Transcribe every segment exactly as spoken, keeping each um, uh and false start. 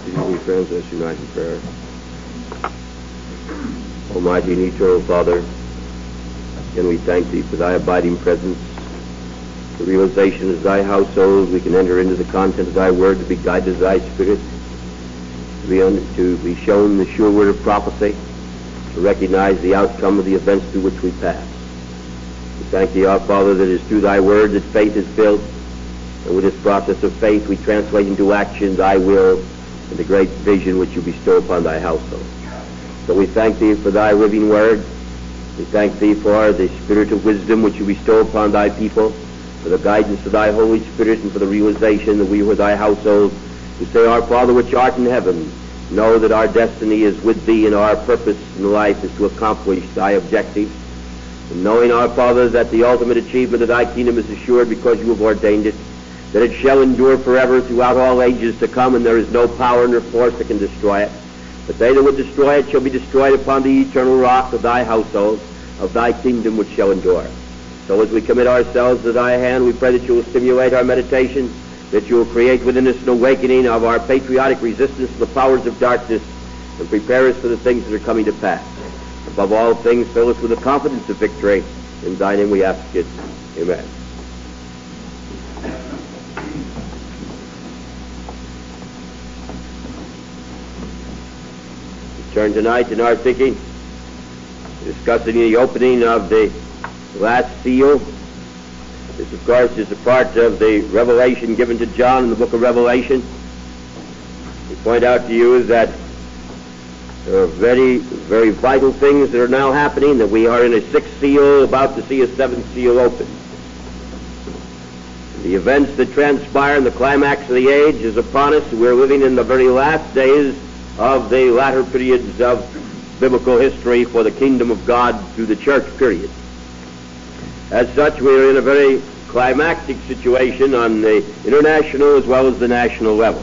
Excuse me, friends, let's unite in prayer. Almighty and eternal Father, again we thank Thee for Thy abiding presence, the realization as Thy household we can enter into the content of Thy word to be guided as Thy Spirit, to be, un- to be shown the sure word of prophecy, to recognize the outcome of the events through which we pass. We thank Thee, our Father, that it is through Thy word that faith is built, and with this process of faith we translate into action Thy will and the great vision which You bestow upon Thy household. So we thank Thee for Thy living word. We thank Thee for the spirit of wisdom which You bestow upon Thy people, for the guidance of Thy Holy Spirit, and for the realization that we were Thy household, who say, Our Father which art in heaven, know that our destiny is with Thee, and our purpose in life is to accomplish Thy objectives. And knowing, our Father, that the ultimate achievement of Thy kingdom is assured because You have ordained it, that it shall endure forever throughout all ages to come, and there is no power nor force that can destroy it. But they that would destroy it shall be destroyed upon the eternal rock of Thy household, of Thy kingdom which shall endure. So as we commit ourselves to Thy hand, we pray that You will stimulate our meditation, that You will create within us an awakening of our patriotic resistance to the powers of darkness, and prepare us for the things that are coming to pass. Above all things, fill us with the confidence of victory. In Thy name we ask it. Amen. We turn tonight in our thinking, discussing the opening of the last seal. This, of course, is a part of the revelation given to John in the book of Revelation. We point out to you that there are very, very vital things that are now happening, that we are in a sixth seal, about to see a seventh seal open. The events that transpire in the climax of the age is upon us. We're living in the very last days of the latter periods of biblical history for the kingdom of God through the church period. As such, we are in a very climactic situation on the international as well as the national level.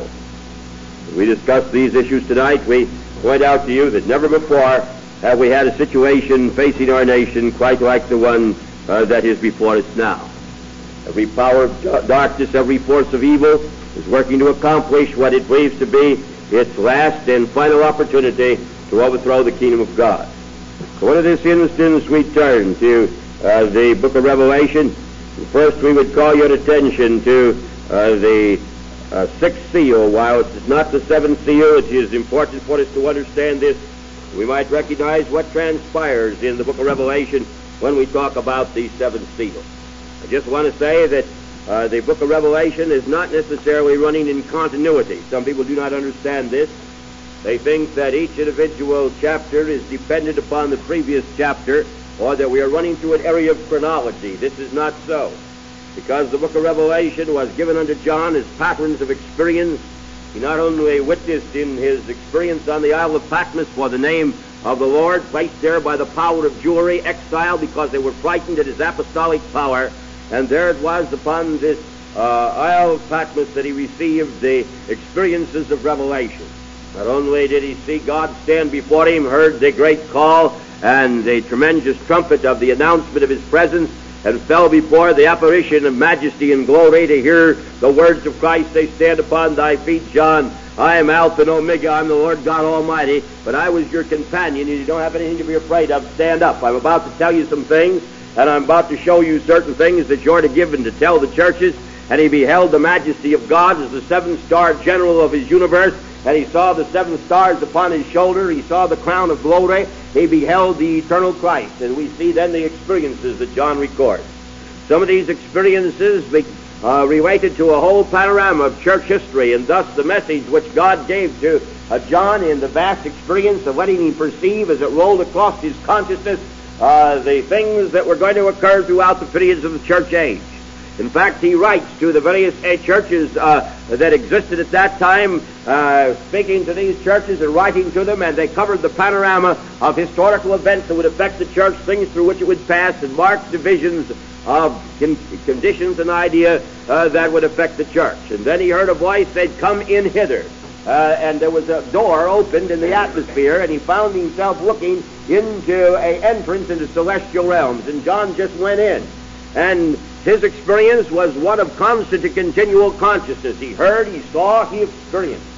As we discuss these issues tonight, we point out to you that never before have we had a situation facing our nation quite like the one uh, that is before us now. Every power of d- darkness, every force of evil is working to accomplish what it believes to be its last and final opportunity to overthrow the kingdom of God. So in this instance, we turn to uh, the book of Revelation. First, we would call your attention to uh, the uh, sixth seal. While it is not the seventh seal, it is important for us to understand this. We might recognize what transpires in the book of Revelation when we talk about the seventh seal. I just want to say that uh, the book of Revelation is not necessarily running in continuity. Some people do not understand this. They think that each individual chapter is dependent upon the previous chapter, or that we are running through an area of chronology. This is not so. Because the book of Revelation was given unto John as patterns of experience. He not only witnessed in his experience on the Isle of Patmos for the name of the Lord, placed there by the power of Jewry, exiled because they were frightened at his apostolic power, and there it was upon this uh, Isle of Patmos that he received the experiences of revelation. Not only did he see God stand before him, heard the great call and the tremendous trumpet of the announcement of his presence, and fell before the apparition of majesty and glory to hear the words of Christ. They stand upon thy feet, John. I am Alpha and Omega. I'm the Lord God Almighty. But I was your companion, and you don't have anything to be afraid of. Stand up. I'm about to tell you some things, and I'm about to show you certain things that you're to give and to tell the churches. And he beheld the majesty of God as the seven-star general of his universe, and he saw the seven stars upon his shoulder. He saw the crown of glory. He beheld the eternal Christ. And we see then the experiences that John records. Some of these experiences be, uh, related to a whole panorama of church history, and thus the message which God gave to uh, John in the vast experience of letting him perceive as it rolled across his consciousness uh, the things that were going to occur throughout the periods of the church age. In fact, he writes to the various uh, churches uh, that existed at that time, uh, speaking to these churches and writing to them, and they covered the panorama of historical events that would affect the church, things through which it would pass, and marked divisions of con- conditions and idea uh, that would affect the church. And then he heard a voice said, "Come in hither." Uh, and there was a door opened in the atmosphere, and he found himself looking into an entrance into celestial realms. And John just went in. And his experience was one of constant and continual consciousness. He heard, he saw, he experienced it.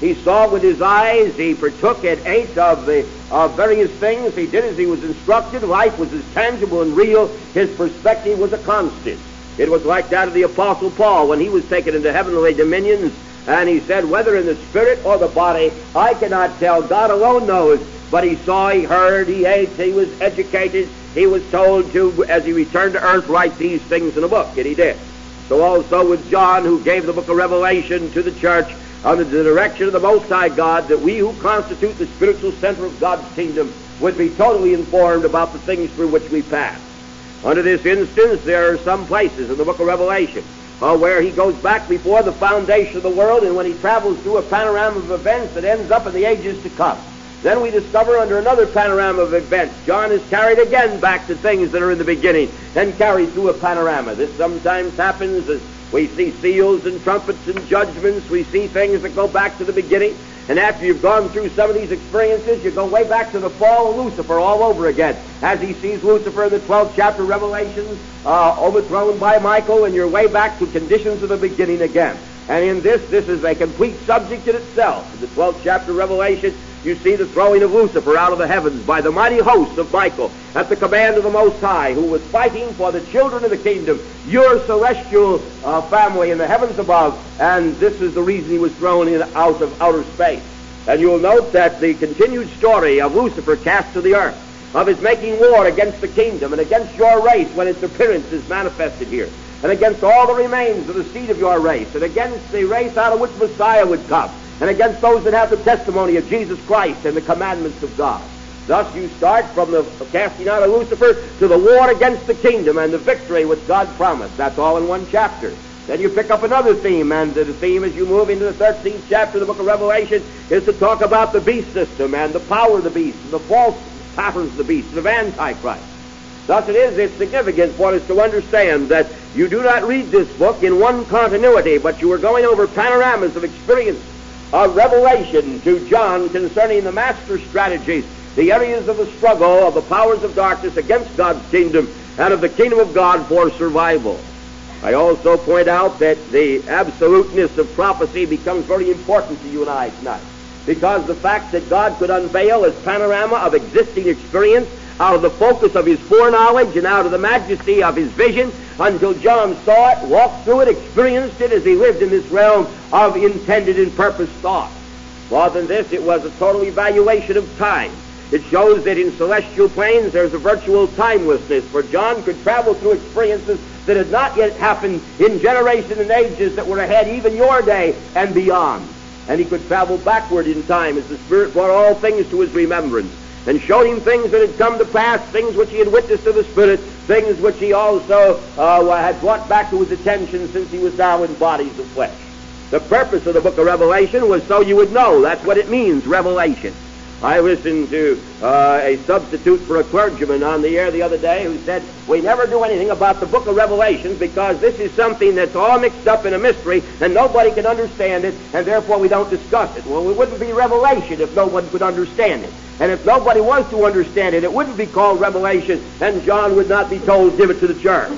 He saw with his eyes. He partook and ate of the of various things. He did as he was instructed. Life was as tangible and real. His perspective was a constant. It was like that of the Apostle Paul when he was taken into heavenly dominions, and he said, whether in the spirit or the body, I cannot tell. God alone knows. But he saw, he heard, he ate, he was educated. He was told to, as he returned to earth, write these things in a book, and he did. So also with John, who gave the book of Revelation to the church under the direction of the Most High God, that we who constitute the spiritual center of God's kingdom would be totally informed about the things through which we pass. Under this instance, there are some places in the book of Revelation uh, where he goes back before the foundation of the world, and when he travels through a panorama of events that ends up in the ages to come. Then we discover under another panorama of events, John is carried again back to things that are in the beginning and carried through a panorama. This sometimes happens as we see seals and trumpets and judgments. We see things that go back to the beginning. And after you've gone through some of these experiences, you go way back to the fall of Lucifer all over again. As he sees Lucifer in the twelfth chapter of Revelation, uh, overthrown by Michael, and you're way back to conditions of the beginning again. And in this, this is a complete subject in itself. In the twelfth chapter of Revelation, you see the throwing of Lucifer out of the heavens by the mighty host of Michael at the command of the Most High, who was fighting for the children of the kingdom, your celestial uh, family in the heavens above, and this is the reason he was thrown in out of outer space. And you'll note that the continued story of Lucifer cast to the earth, of his making war against the kingdom and against your race when its appearance is manifested here, and against all the remains of the seed of your race, and against the race out of which Messiah would come, and against those that have the testimony of Jesus Christ and the commandments of God. Thus you start from the casting out of Lucifer to the war against the kingdom and the victory which God promised. That's all in one chapter. Then you pick up another theme, and the theme as you move into the thirteenth chapter of the book of Revelation is to talk about the beast system and the power of the beast and the false patterns of the beast and of Antichrist. Thus it is, it's significant for us to understand that you do not read this book in one continuity, but you are going over panoramas of experience, of revelation to John concerning the master strategies, the areas of the struggle of the powers of darkness against God's kingdom and of the kingdom of God for survival. I also point out that the absoluteness of prophecy becomes very important to you and I tonight, because the fact that God could unveil his panorama of existing experience out of the focus of his foreknowledge and out of the majesty of his vision until John saw it, walked through it, experienced it as he lived in this realm of intended and purposed thought. More than this, it was a total evaluation of time. It shows that in celestial planes there's a virtual timelessness, for John could travel through experiences that had not yet happened in generations and ages that were ahead, even your day and beyond. And he could travel backward in time as the Spirit brought all things to his remembrance and showed him things that had come to pass, things which he had witnessed to the Spirit, things which he also uh, had brought back to his attention since he was now in bodies of flesh. The purpose of the book of Revelation was so you would know. That's what it means, revelation. I listened to uh, a substitute for a clergyman on the air the other day who said, we never do anything about the book of Revelation because this is something that's all mixed up in a mystery and nobody can understand it, and therefore we don't discuss it. Well, it wouldn't be revelation if no one could understand it. And if nobody was to understand it, it wouldn't be called revelation, and John would not be told, give it to the church.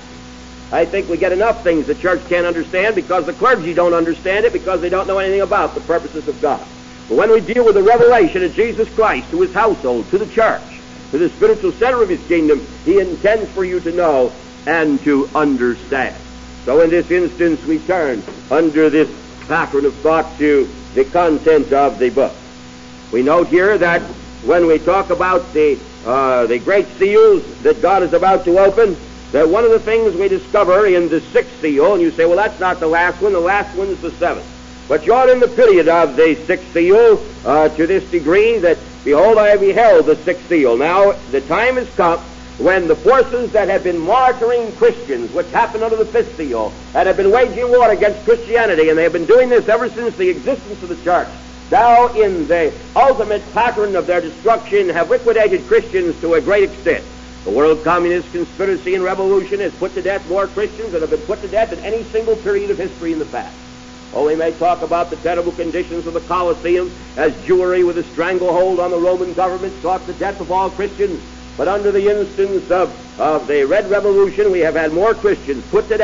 I think we get enough things the church can't understand because the clergy don't understand it, because they don't know anything about the purposes of God. But when we deal with the revelation of Jesus Christ to his household, to the church, to the spiritual center of his kingdom, he intends for you to know and to understand. So in this instance, we turn under this pattern of thought to the content of the book. We note here that when we talk about the, uh, the great seals that God is about to open, that one of the things we discover in the sixth seal, and you say, well, that's not the last one, the last one is the seventh. But you're in the period of the sixth seal uh, to this degree that, behold, I beheld the sixth seal. Now, the time has come when the forces that have been monitoring Christians, which happened under the fifth seal, and have been waging war against Christianity, and they have been doing this ever since the existence of the church, now in the ultimate pattern of their destruction have liquidated Christians to a great extent. The world communist conspiracy and revolution has put to death more Christians than have been put to death in any single period of history in the past. Oh, we may talk about the terrible conditions of the Colosseum as Jewry with a stranglehold on the Roman government sought the death of all Christians. But under the instance of, of the Red Revolution, we have had more Christians put to death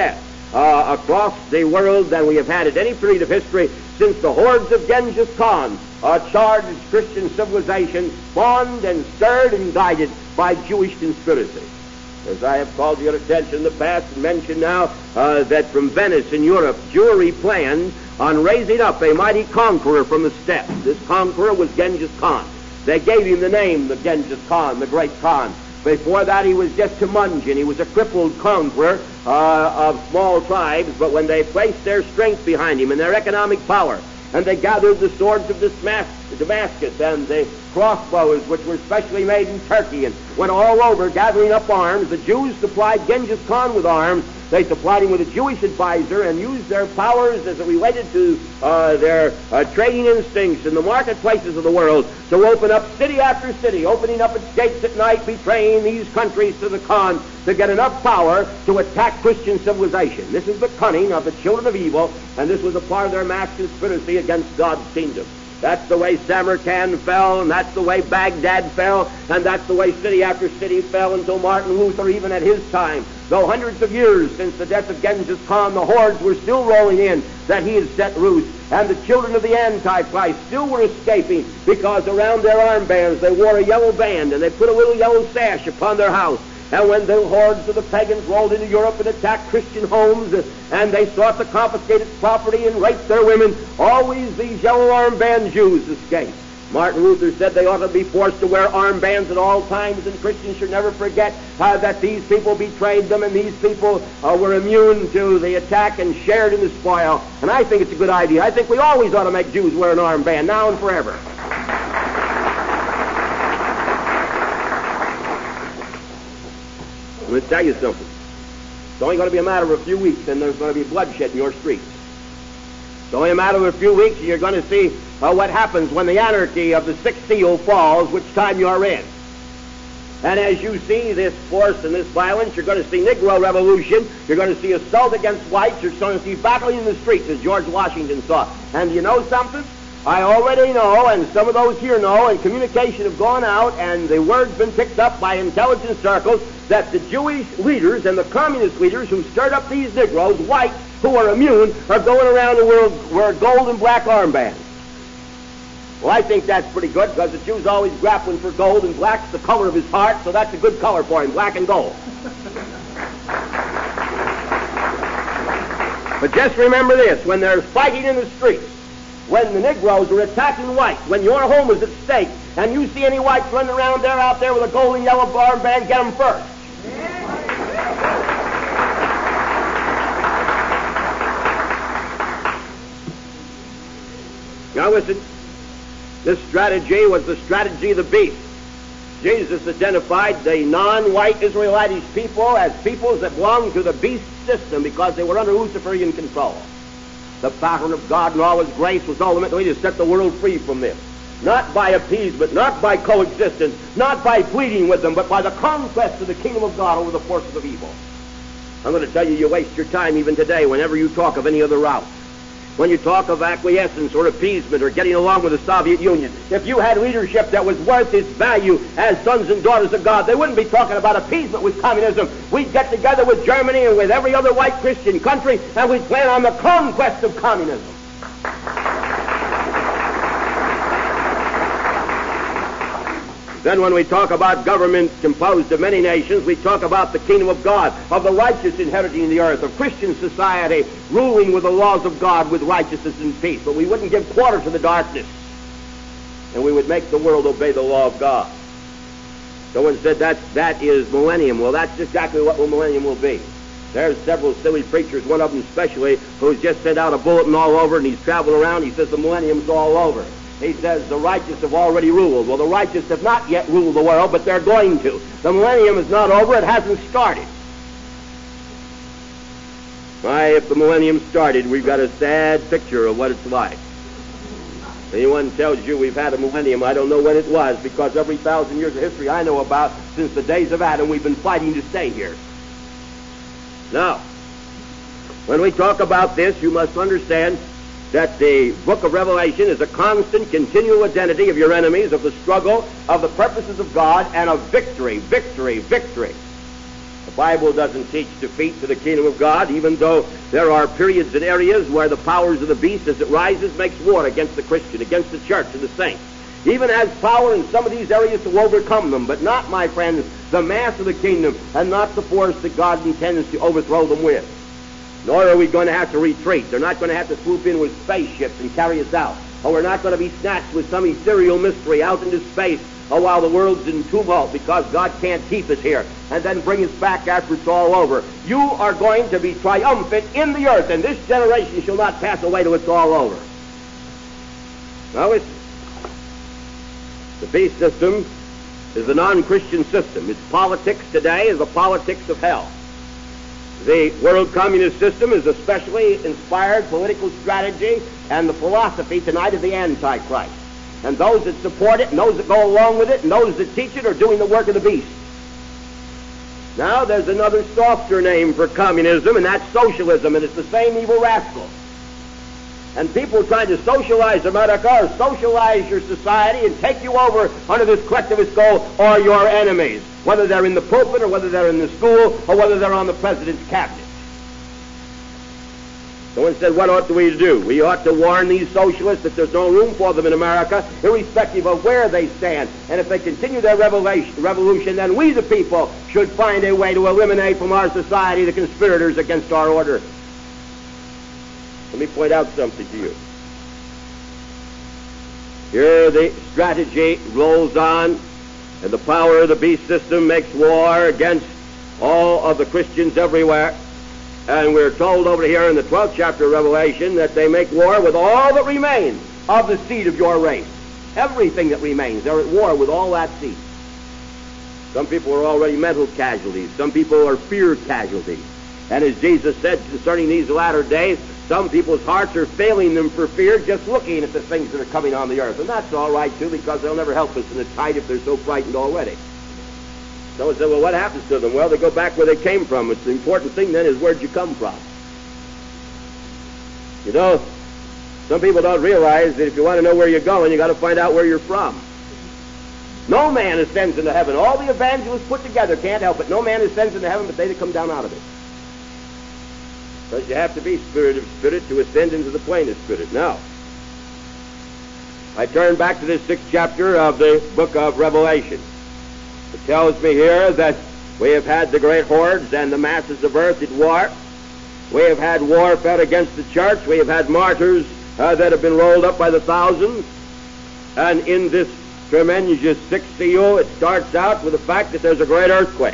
uh, across the world than we have had at any period of history since the hordes of Genghis Khan uh, charged Christian civilization, spawned and stirred and guided by Jewish conspiracy. As I have called your attention in the past and mentioned now, uh, that from Venice in Europe, Jewry planned on raising up a mighty conqueror from the steppes. This conqueror was Genghis Khan. They gave him the name of Genghis Khan, the great Khan. Before that, he was just Temujin. He was a crippled conqueror uh, of small tribes, but when they placed their strength behind him and their economic power, and they gathered the swords of Damascus and the crossbows, which were specially made in Turkey, and went all over gathering up arms. The Jews supplied Genghis Khan with arms. They supplied him with a Jewish advisor and used their powers as it related to uh, their uh, trading instincts in the marketplaces of the world to open up city after city, opening up its gates at night, betraying these countries to the Khan to get enough power to attack Christian civilization. This is the cunning of the children of evil, and this was a part of their mass conspiracy against God's kingdom. That's the way Samarkand fell, and that's the way Baghdad fell, and that's the way city after city fell until Martin Luther, even at his time, though hundreds of years since the death of Genghis Khan, the hordes were still rolling in that he had set loose, and the children of the Antichrist still were escaping because around their armbands they wore a yellow band, and they put a little yellow sash upon their house. And when the hordes of the pagans rolled into Europe and attacked Christian homes, and they sought to confiscate its property and rape their women, always these yellow armband Jews escaped. Martin Luther said they ought to be forced to wear armbands at all times, and Christians should never forget uh, that these people betrayed them, and these people uh, were immune to the attack and shared in the spoil. And I think it's a good idea. I think we always ought to make Jews wear an armband, now and forever. Let me tell you something. It's only going to be a matter of a few weeks, and there's going to be bloodshed in your streets. It's only a matter of a few weeks, and you're going to see uh, what happens when the anarchy of the sixth seal falls, which time you are in. And as you see this force and this violence, you're going to see Negro revolution, you're going to see assault against whites, you're going to see battling in the streets, as George Washington saw. And you know something? I already know, and some of those here know, and communication have gone out, and the word's been picked up by intelligence circles, that the Jewish leaders and the communist leaders who stirred up these Negroes, whites who are immune, are going around the world wearing gold and black armbands. Well, I think that's pretty good, because the Jew's always grappling for gold, and black's the color of his heart, so that's a good color for him, black and gold. But just remember this, when there's fighting in the streets, when the Negroes are attacking whites, when your home is at stake, and you see any whites running around there out there with a gold and yellow armband, get them first. Now listen, this strategy was the strategy of the beast. Jesus identified the non-white Israelitish people as peoples that belonged to the beast system because they were under Luciferian control. The pattern of God and all His grace was ultimately to set the world free from this. Not by appeasement, not by coexistence, not by pleading with them, but by the conquest of the kingdom of God over the forces of evil. I'm going to tell you, you waste your time even today whenever you talk of any other route. When you talk of acquiescence or appeasement or getting along with the Soviet Union, if you had leadership that was worth its value as sons and daughters of God, they wouldn't be talking about appeasement with communism. We'd get together with Germany and with every other white Christian country, and we'd plan on the conquest of communism. Then when we talk about government composed of many nations, we talk about the kingdom of God, of the righteous inheriting the earth, of Christian society ruling with the laws of God with righteousness and peace. But we wouldn't give quarter to the darkness, and we would make the world obey the law of God. Someone said that, that is millennium. Well, that's exactly what the millennium will be. There's several silly preachers, one of them especially, who's just sent out a bulletin all over, and he's traveled around. He says the millennium's all over. He says the righteous have already ruled. Well, the righteous have not yet ruled the world, but they're going to. The millennium is not over. It hasn't started. Why, if the millennium started, we've got a sad picture of what it's like. Anyone tells you we've had a millennium, I don't know when it was, because every thousand years of history I know about, since the days of Adam, we've been fighting to stay here. Now, when we talk about this, you must understand that the book of Revelation is a constant, continual identity of your enemies, of the struggle, of the purposes of God, and of victory, victory, victory. The Bible doesn't teach defeat to the kingdom of God, even though there are periods and areas where the powers of the beast, as it rises, makes war against the Christian, against the church and the saints. Even has power in some of these areas to overcome them, but not, my friends, the mass of the kingdom, and not the force that God intends to overthrow them with. Nor are we going to have to retreat. They're not going to have to swoop in with spaceships and carry us out. Or we're not going to be snatched with some ethereal mystery out into space, or while the world's in tumult because God can't keep us here, and then bring us back after it's all over. You are going to be triumphant in the earth, and this generation shall not pass away till it's all over. Now, it's, the beast system is a non-Christian system. Its politics today is the politics of hell. The world communist system is a specially inspired political strategy and the philosophy tonight of the Antichrist. And those that support it, and those that go along with it, and those that teach it are doing the work of the beast. Now there's another softer name for communism, and that's socialism, and it's the same evil rascal. And people trying to socialize America or socialize your society and take you over under this collectivist goal are your enemies, whether they're in the pulpit or whether they're in the school or whether they're on the president's cabinet. Someone said, what ought we to do? We ought to warn these socialists that there's no room for them in America, irrespective of where they stand. And if they continue their revolution, then we, the people, should find a way to eliminate from our society the conspirators against our order. Let me point out something to you. Here the strategy rolls on, and the power of the beast system makes war against all of the Christians everywhere. And we're told over here in the twelfth chapter of Revelation that they make war with all that remains of the seed of your race. Everything that remains, they're at war with all that seed. Some people are already mental casualties. Some people are fear casualties. And as Jesus said concerning these latter days, some people's hearts are failing them for fear just looking at the things that are coming on the earth. And that's all right, too, because they'll never help us in the fight if they're so frightened already. Someone said, well, what happens to them? Well, they go back where they came from. It's the important thing then is where'd you come from? You know, some people don't realize that if you want to know where you're going, you got to find out where you're from. No man ascends into heaven. All the evangelists put together can't help it. No man ascends into heaven but they that come down out of it. Because you have to be spirit of spirit to ascend into the plane of spirit. Now, I turn back to this sixth chapter of the book of Revelation. It tells me here that we have had the great hordes and the masses of earth at war. We have had war fought against the church. We have had martyrs uh, that have been rolled up by the thousands. And in this tremendous sixth seal, it starts out with the fact that there's a great earthquake.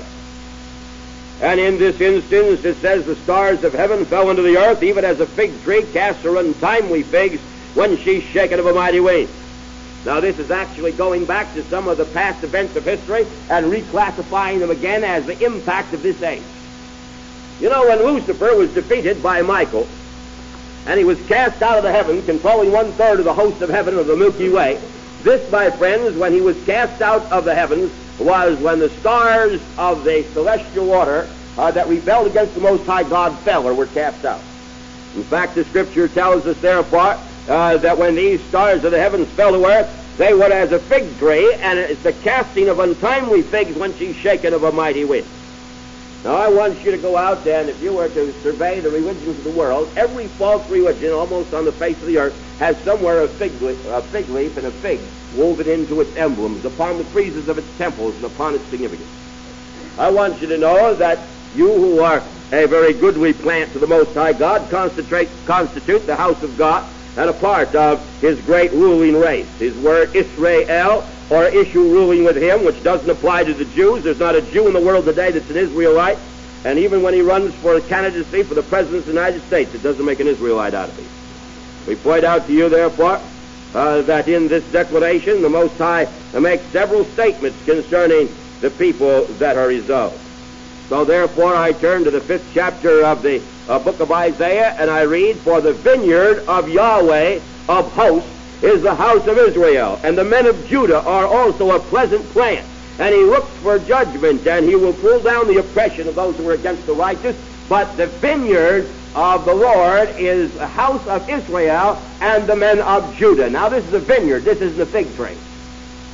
And in this instance, it says the stars of heaven fell into the earth, even as a fig tree casts her untimely figs when she's shaken of a mighty wind. Now, this is actually going back to some of the past events of history and reclassifying them again as the impact of this age. You know, when Lucifer was defeated by Michael, and he was cast out of the heavens, controlling one-third of the host of heaven of the Milky Way, this, my friends, when he was cast out of the heavens, was when the stars of the celestial order uh, that rebelled against the Most High God fell or were cast out. In fact, the Scripture tells us, therefore, Uh, that when these stars of the heavens fell to earth, they were as a fig tree, and it's the casting of untimely figs when she's shaken of a mighty wind. Now, I want you to go out, and if you were to survey the religions of the world, every false religion almost on the face of the earth has somewhere a fig leaf, a fig leaf and a fig woven into its emblems, upon the friezes of its temples and upon its significance. I want you to know that you who are a very goodly plant to the Most High God constitute, constitute the house of God, and a part of his great ruling race. His word Israel, or issue ruling with him, which doesn't apply to the Jews. There's not a Jew in the world today that's an Israelite. And even when he runs for a candidacy for the President of the United States, it doesn't make an Israelite out of him. We point out to you, therefore, uh, that in this declaration, the Most High makes several statements concerning the people that are his own. So therefore I turn to the fifth chapter of the uh, book of Isaiah, and I read, for the vineyard of Yahweh of hosts is the house of Israel, and the men of Judah are also a pleasant plant. And he looks for judgment, and he will pull down the oppression of those who are against the righteous. But the vineyard of the Lord is the house of Israel and the men of Judah. Now this is a vineyard, this isn't a fig tree.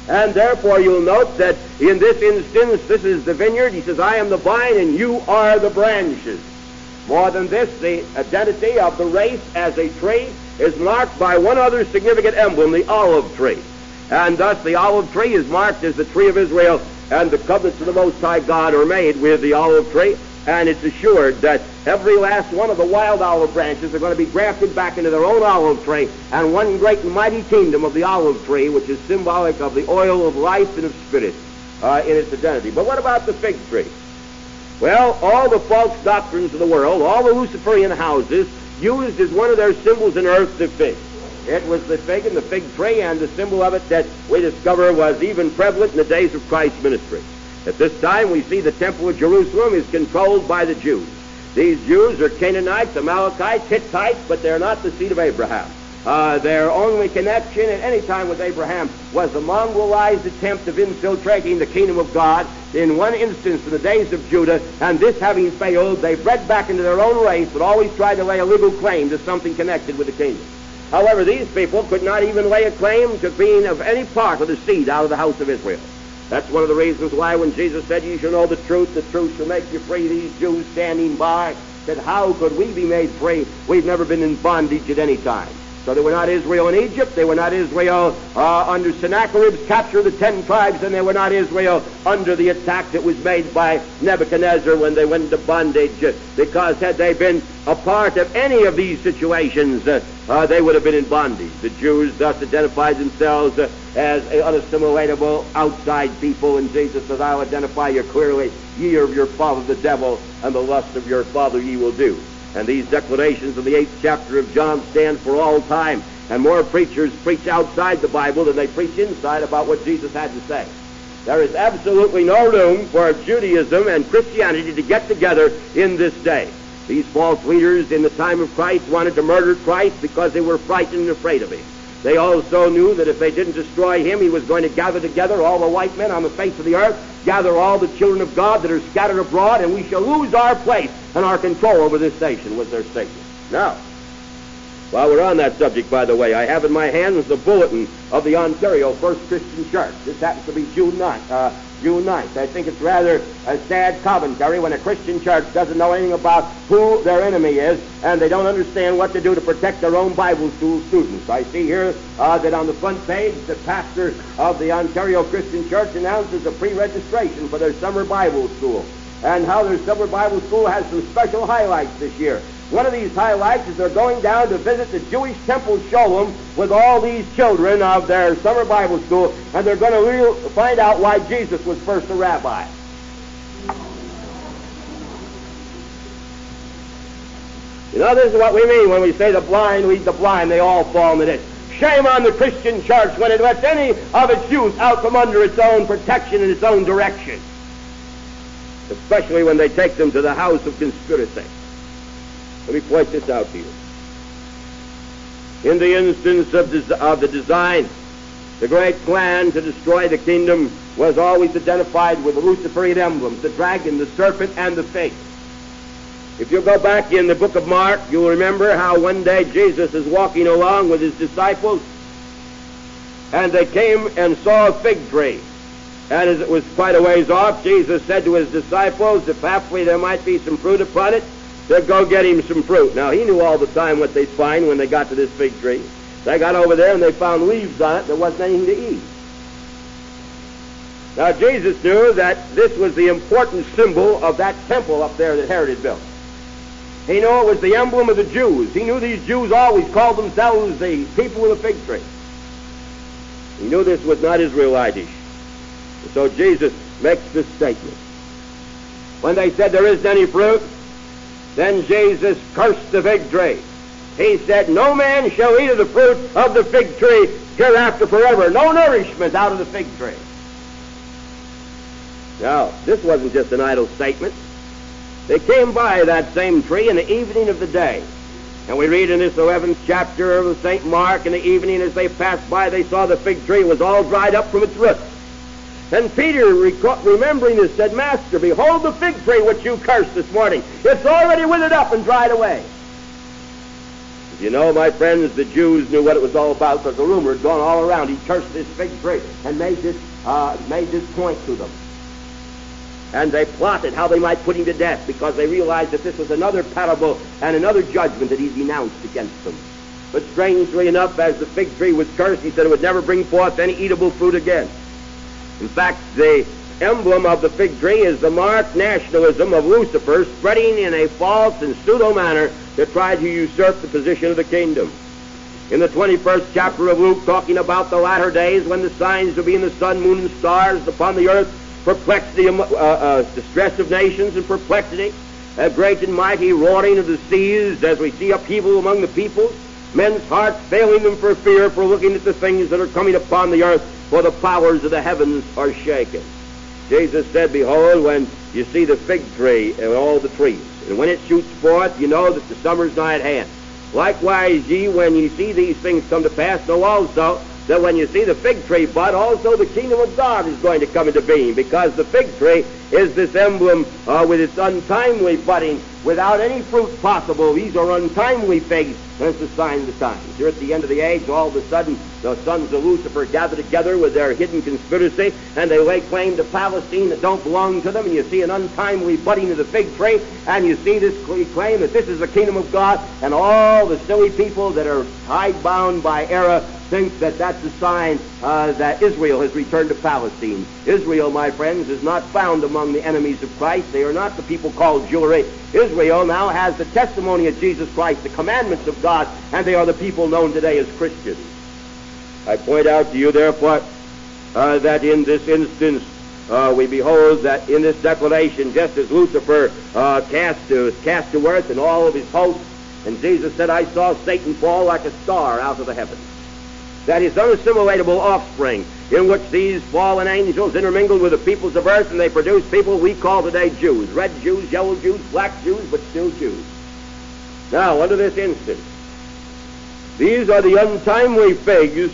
And therefore you'll note that in this instance, this is the vineyard. He says, I am the vine and you are the branches. More than this, the identity of the race as a tree is marked by one other significant emblem, the olive tree. And thus the olive tree is marked as the tree of Israel, and the covenants of the Most High God are made with the olive tree. And it's assured that every last one of the wild olive branches are going to be grafted back into their own olive tree, and one great and mighty kingdom of the olive tree, which is symbolic of the oil of life and of spirit uh, in its identity. But what about the fig tree? Well, all the false doctrines of the world, all the Luciferian houses, used as one of their symbols in earth the fig. It was the fig and the fig tree, and the symbol of it that we discover was even prevalent in the days of Christ's ministry. At this time, we see the Temple of Jerusalem is controlled by the Jews. These Jews are Canaanites, Amalekites, Hittites, but they're not the seed of Abraham. Uh, their only connection at any time with Abraham was the mongrelized attempt of infiltrating the kingdom of God in one instance in the days of Judah, and this having failed, they bred back into their own race, but always tried to lay a legal claim to something connected with the kingdom. However, these people could not even lay a claim to being of any part of the seed out of the house of Israel. That's one of the reasons why when Jesus said, you shall know the truth, the truth shall make you free, these Jews standing by said, how could we be made free? We've never been in bondage at any time. So they were not Israel in Egypt, they were not Israel uh, under Sennacherib's capture of the ten tribes, and they were not Israel under the attack that was made by Nebuchadnezzar when they went into bondage, uh, because had they been a part of any of these situations, uh, uh, they would have been in bondage. The Jews thus identified themselves uh, as an unassimilatable outside people, and Jesus says, I'll identify you clearly, ye are of your father the devil, and the lust of your father ye will do. And these declarations of the eighth chapter of John stand for all time. And more preachers preach outside the Bible than they preach inside about what Jesus had to say. There is absolutely no room for Judaism and Christianity to get together in this day. These false leaders in the time of Christ wanted to murder Christ because they were frightened and afraid of him. They also knew that if they didn't destroy him, he was going to gather together all the white men on the face of the earth, gather all the children of God that are scattered abroad, and we shall lose our place and our control over this nation, was their statement. Now, while we're on that subject, by the way, I have in my hands the bulletin of the Ontario First Christian Church. This happens to be June ninth. Uh, June ninth. I think it's rather a sad commentary when a Christian church doesn't know anything about who their enemy is, and they don't understand what to do to protect their own Bible school students. I see here uh, that on the front page, the pastor of the Ontario Christian Church announces a pre-registration for their summer Bible school, and how their summer Bible school has some special highlights this year. One of these highlights is they're going down to visit the Jewish temple Sholem with all these children of their summer Bible school, and they're going to find out why Jesus was first a rabbi. You know, this is what we mean when we say the blind lead the blind, they all fall into this. Shame on the Christian church when it lets any of its youth out from under its own protection and its own direction, especially when they take them to the house of conspiracy. Let me point this out to you. In the instance of, des- of the design, the great plan to destroy the kingdom was always identified with the Luciferian emblems, the dragon, the serpent, and the fig. If you go back in the book of Mark, you'll remember how one day Jesus is walking along with his disciples, and they came and saw a fig tree. And as it was quite a ways off, Jesus said to his disciples, if haply there might be some fruit upon it, they'd go get him some fruit. Now, he knew all the time what they'd find when they got to this fig tree. They got over there and they found leaves on it. There wasn't anything to eat. Now, Jesus knew that this was the important symbol of that temple up there that Herod had built. He knew it was the emblem of the Jews. He knew these Jews always called themselves the people with a fig tree. He knew this was not Israelitish. So Jesus makes this statement. When they said there isn't any fruit, then Jesus cursed the fig tree. He said, no man shall eat of the fruit of the fig tree hereafter forever. No nourishment out of the fig tree. Now, this wasn't just an idle statement. They came by that same tree in the evening of the day. And we read in this eleventh chapter of Saint Mark, in the evening as they passed by, they saw the fig tree was all dried up from its roots. And Peter, remembering this, said, Master, behold the fig tree which you cursed this morning. It's already withered up and dried away. You know, my friends, the Jews knew what it was all about because the rumor had gone all around. He cursed this fig tree and made this, uh, made this point to them. And they plotted how they might put him to death because they realized that this was another parable and another judgment that he denounced against them. But strangely enough, as the fig tree was cursed, he said it would never bring forth any eatable fruit again. In fact, the emblem of the fig tree is the marked nationalism of Lucifer spreading in a false and pseudo manner to try to usurp the position of the kingdom. In the twenty-first chapter of Luke, talking about the latter days when the signs will be in the sun, moon, and stars upon the earth, perplexity, uh, uh, distress of nations and perplexity, a great and mighty roaring of the seas as we see upheaval among the peoples, men's hearts failing them for fear for looking at the things that are coming upon the earth, for the powers of the heavens are shaken. Jesus said, behold, when you see the fig tree and all the trees, and when it shoots forth, you know that the summer's nigh at hand. Likewise, ye, when ye see these things come to pass, know also that when you see the fig tree bud, also the kingdom of God is going to come into being, because the fig tree is this emblem uh, with its untimely budding, without any fruit possible. These are untimely figs, and it's a sign of the times. Here at the end of the age, all of a sudden, the sons of Lucifer gather together with their hidden conspiracy, and they lay claim to Palestine that don't belong to them, and you see an untimely budding of the fig tree, and you see this claim that this is the kingdom of God, and all the silly people that are hidebound by error think that that's a sign uh, that Israel has returned to Palestine. Israel, my friends, is not found among the enemies of Christ. They are not the people called Jewry. Israel now has the testimony of Jesus Christ, the commandments of God, and they are the people known today as Christians. I point out to you, therefore, uh, that in this instance, uh, we behold that in this declaration, just as Lucifer uh, cast, to, cast to earth and all of his hosts, and Jesus said, I saw Satan fall like a star out of the heavens. That his unassimilatable offspring, in which these fallen angels intermingled with the peoples of earth, and they produce people we call today Jews, red Jews, yellow Jews, black Jews, but still Jews. Now, under this instance, these are the untimely figs,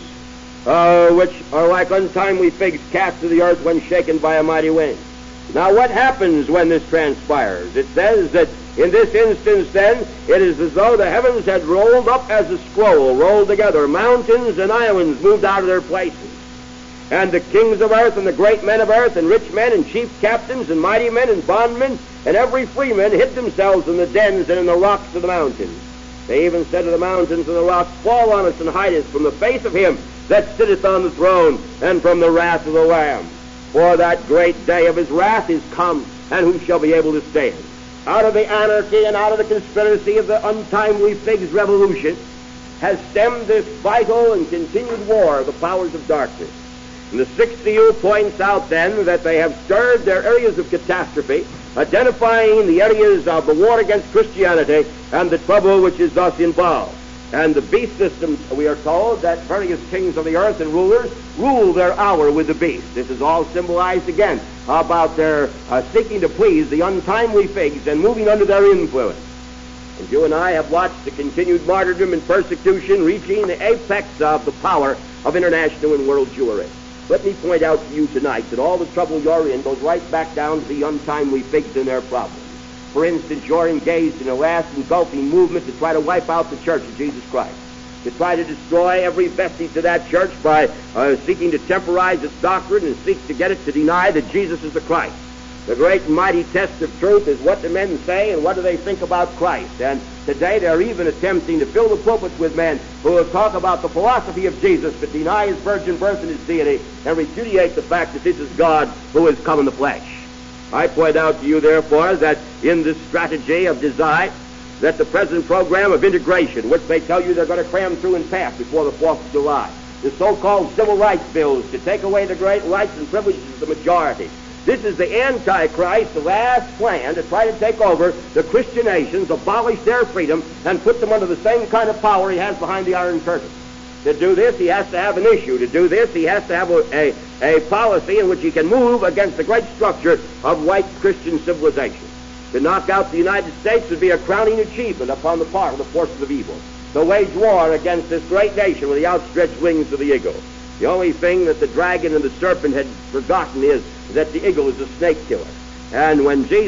uh, which are like untimely figs cast to the earth when shaken by a mighty wind. Now, what happens when this transpires? It says that in this instance, then, it is as though the heavens had rolled up as a scroll, rolled together. Mountains and islands moved out of their places. And the kings of earth and the great men of earth and rich men and chief captains and mighty men and bondmen and every freeman hid themselves in the dens and in the rocks of the mountains. They even said to the mountains and the rocks, fall on us and hide us from the face of him that sitteth on the throne and from the wrath of the Lamb. For that great day of his wrath is come, and who shall be able to stand? Out of the anarchy and out of the conspiracy of the untimely figs revolution has stemmed this vital and continued war of the powers of darkness. And the sixth seal points out then that they have stirred their areas of catastrophe, identifying the areas of the war against Christianity and the trouble which is thus involved. And the beast systems, we are told, that various kings of the earth and rulers rule their hour with the beast. This is all symbolized again about their uh, seeking to please the untimely figs and moving under their influence. And you and I have watched the continued martyrdom and persecution reaching the apex of the power of international and world Jewry. Let me point out to you tonight that all the trouble you're in goes right back down to the untimely figs and their problems. For instance, you're engaged in a vast engulfing movement to try to wipe out the Church of Jesus Christ, to try to destroy every vestige of that church by uh, seeking to temporize its doctrine and seek to get it to deny that Jesus is the Christ. The great and mighty test of truth is what do men say and what do they think about Christ. And today they're even attempting to fill the pulpits with men who will talk about the philosophy of Jesus but deny his virgin birth and his deity and repudiate the fact that this is God who has come in the flesh. I point out to you, therefore, that in this strategy of design, that the present program of integration, which they tell you they're going to cram through and pass before the fourth of July, the so-called civil rights bills to take away the great rights and privileges of the majority, this is the Antichrist, the last plan to try to take over the Christian nations, abolish their freedom, and put them under the same kind of power he has behind the Iron Curtain. To do this, he has to have an issue. To do this, he has to have a, a, a policy in which he can move against the great structure of white Christian civilization. To knock out the United States would be a crowning achievement upon the part of the forces of evil. To wage war against this great nation with the outstretched wings of the eagle. The only thing that the dragon and the serpent had forgotten is that the eagle is a snake killer. And when Jesus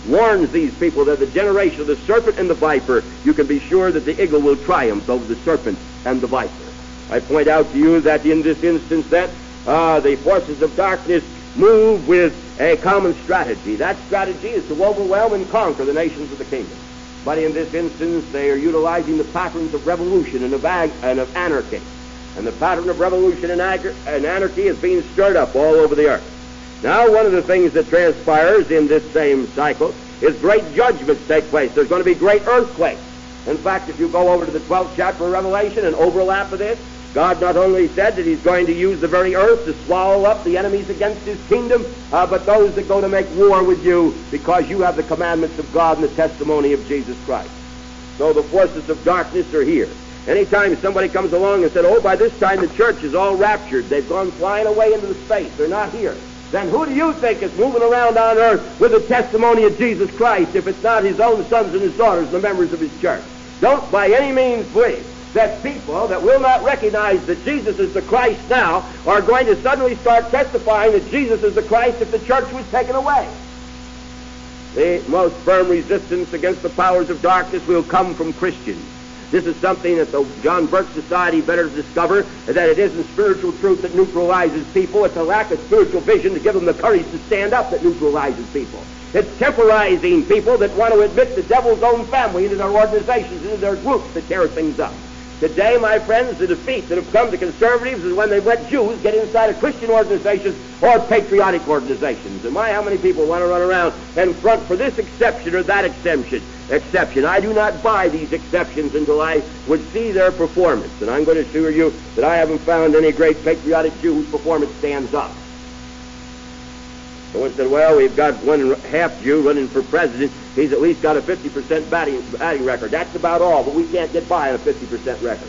warns these people that the generation of the serpent and the viper, you can be sure that the eagle will triumph over the serpent and the viper. I point out to you that in this instance that uh, the forces of darkness move with a common strategy. That strategy is to overwhelm and conquer the nations of the kingdom. But in this instance, they are utilizing the patterns of revolution and of, ag- and of anarchy. And the pattern of revolution and, ag- and anarchy is being stirred up all over the earth. Now, one of the things that transpires in this same cycle is great judgments take place. There's going to be great earthquakes. In fact, if you go over to the twelfth chapter of Revelation and overlap with this, God not only said that he's going to use the very earth to swallow up the enemies against his kingdom, uh, but those that go to make war with you because you have the commandments of God and the testimony of Jesus Christ. So the forces of darkness are here. Anytime somebody comes along and said, oh, by this time the church is all raptured, they've gone flying away into the space, they're not here, then who do you think is moving around on earth with the testimony of Jesus Christ if it's not his own sons and his daughters, the members of his church? Don't by any means believe that people that will not recognize that Jesus is the Christ now are going to suddenly start testifying that Jesus is the Christ if the church was taken away. The most firm resistance against the powers of darkness will come from Christians. This is something that the John Burke Society better discover, that it isn't spiritual truth that neutralizes people. It's a lack of spiritual vision to give them the courage to stand up that neutralizes people. It's temporizing people that want to admit the devil's own family into their organizations, into their groups that tear things up. Today, my friends, the defeat that have come to conservatives is when they let Jews get inside of Christian organizations or patriotic organizations. And my, how many people want to run around and front for this exception or that exception? Exception. I do not buy these exceptions until I would see their performance. And I'm going to assure you that I haven't found any great patriotic Jew whose performance stands up. Someone said, well, we've got one half Jew running for president. He's at least got a fifty percent batting, batting record. That's about all, but we can't get by on a fifty percent record.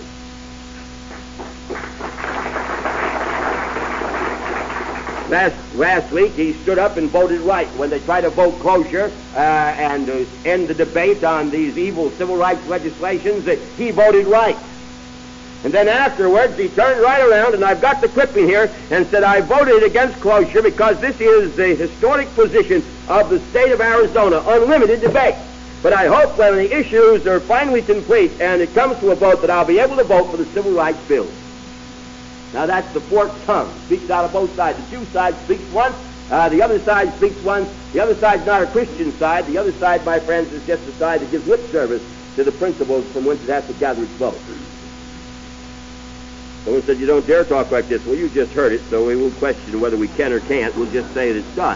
Last, last week, he stood up and voted right. When they tried to vote cloture uh, and uh, end the debate on these evil civil rights legislations, uh, he voted right. And then afterwards, he turned right around, and I've got the clipping here, and said, I voted against closure because this is the historic position of the state of Arizona, unlimited debate. But I hope when the issues are finally complete and it comes to a vote that I'll be able to vote for the civil rights bill. Now that's the forked tongue. Speaks out of both sides. The Jew side speaks once, uh, the other side speaks once. The other side's not a Christian side. The other side, my friends, is just the side that gives lip service to the principles from whence it has to gather its vote. Someone said, you don't dare talk like this. Well, you just heard it, so we won't question whether we can or can't. We'll just say that it's done.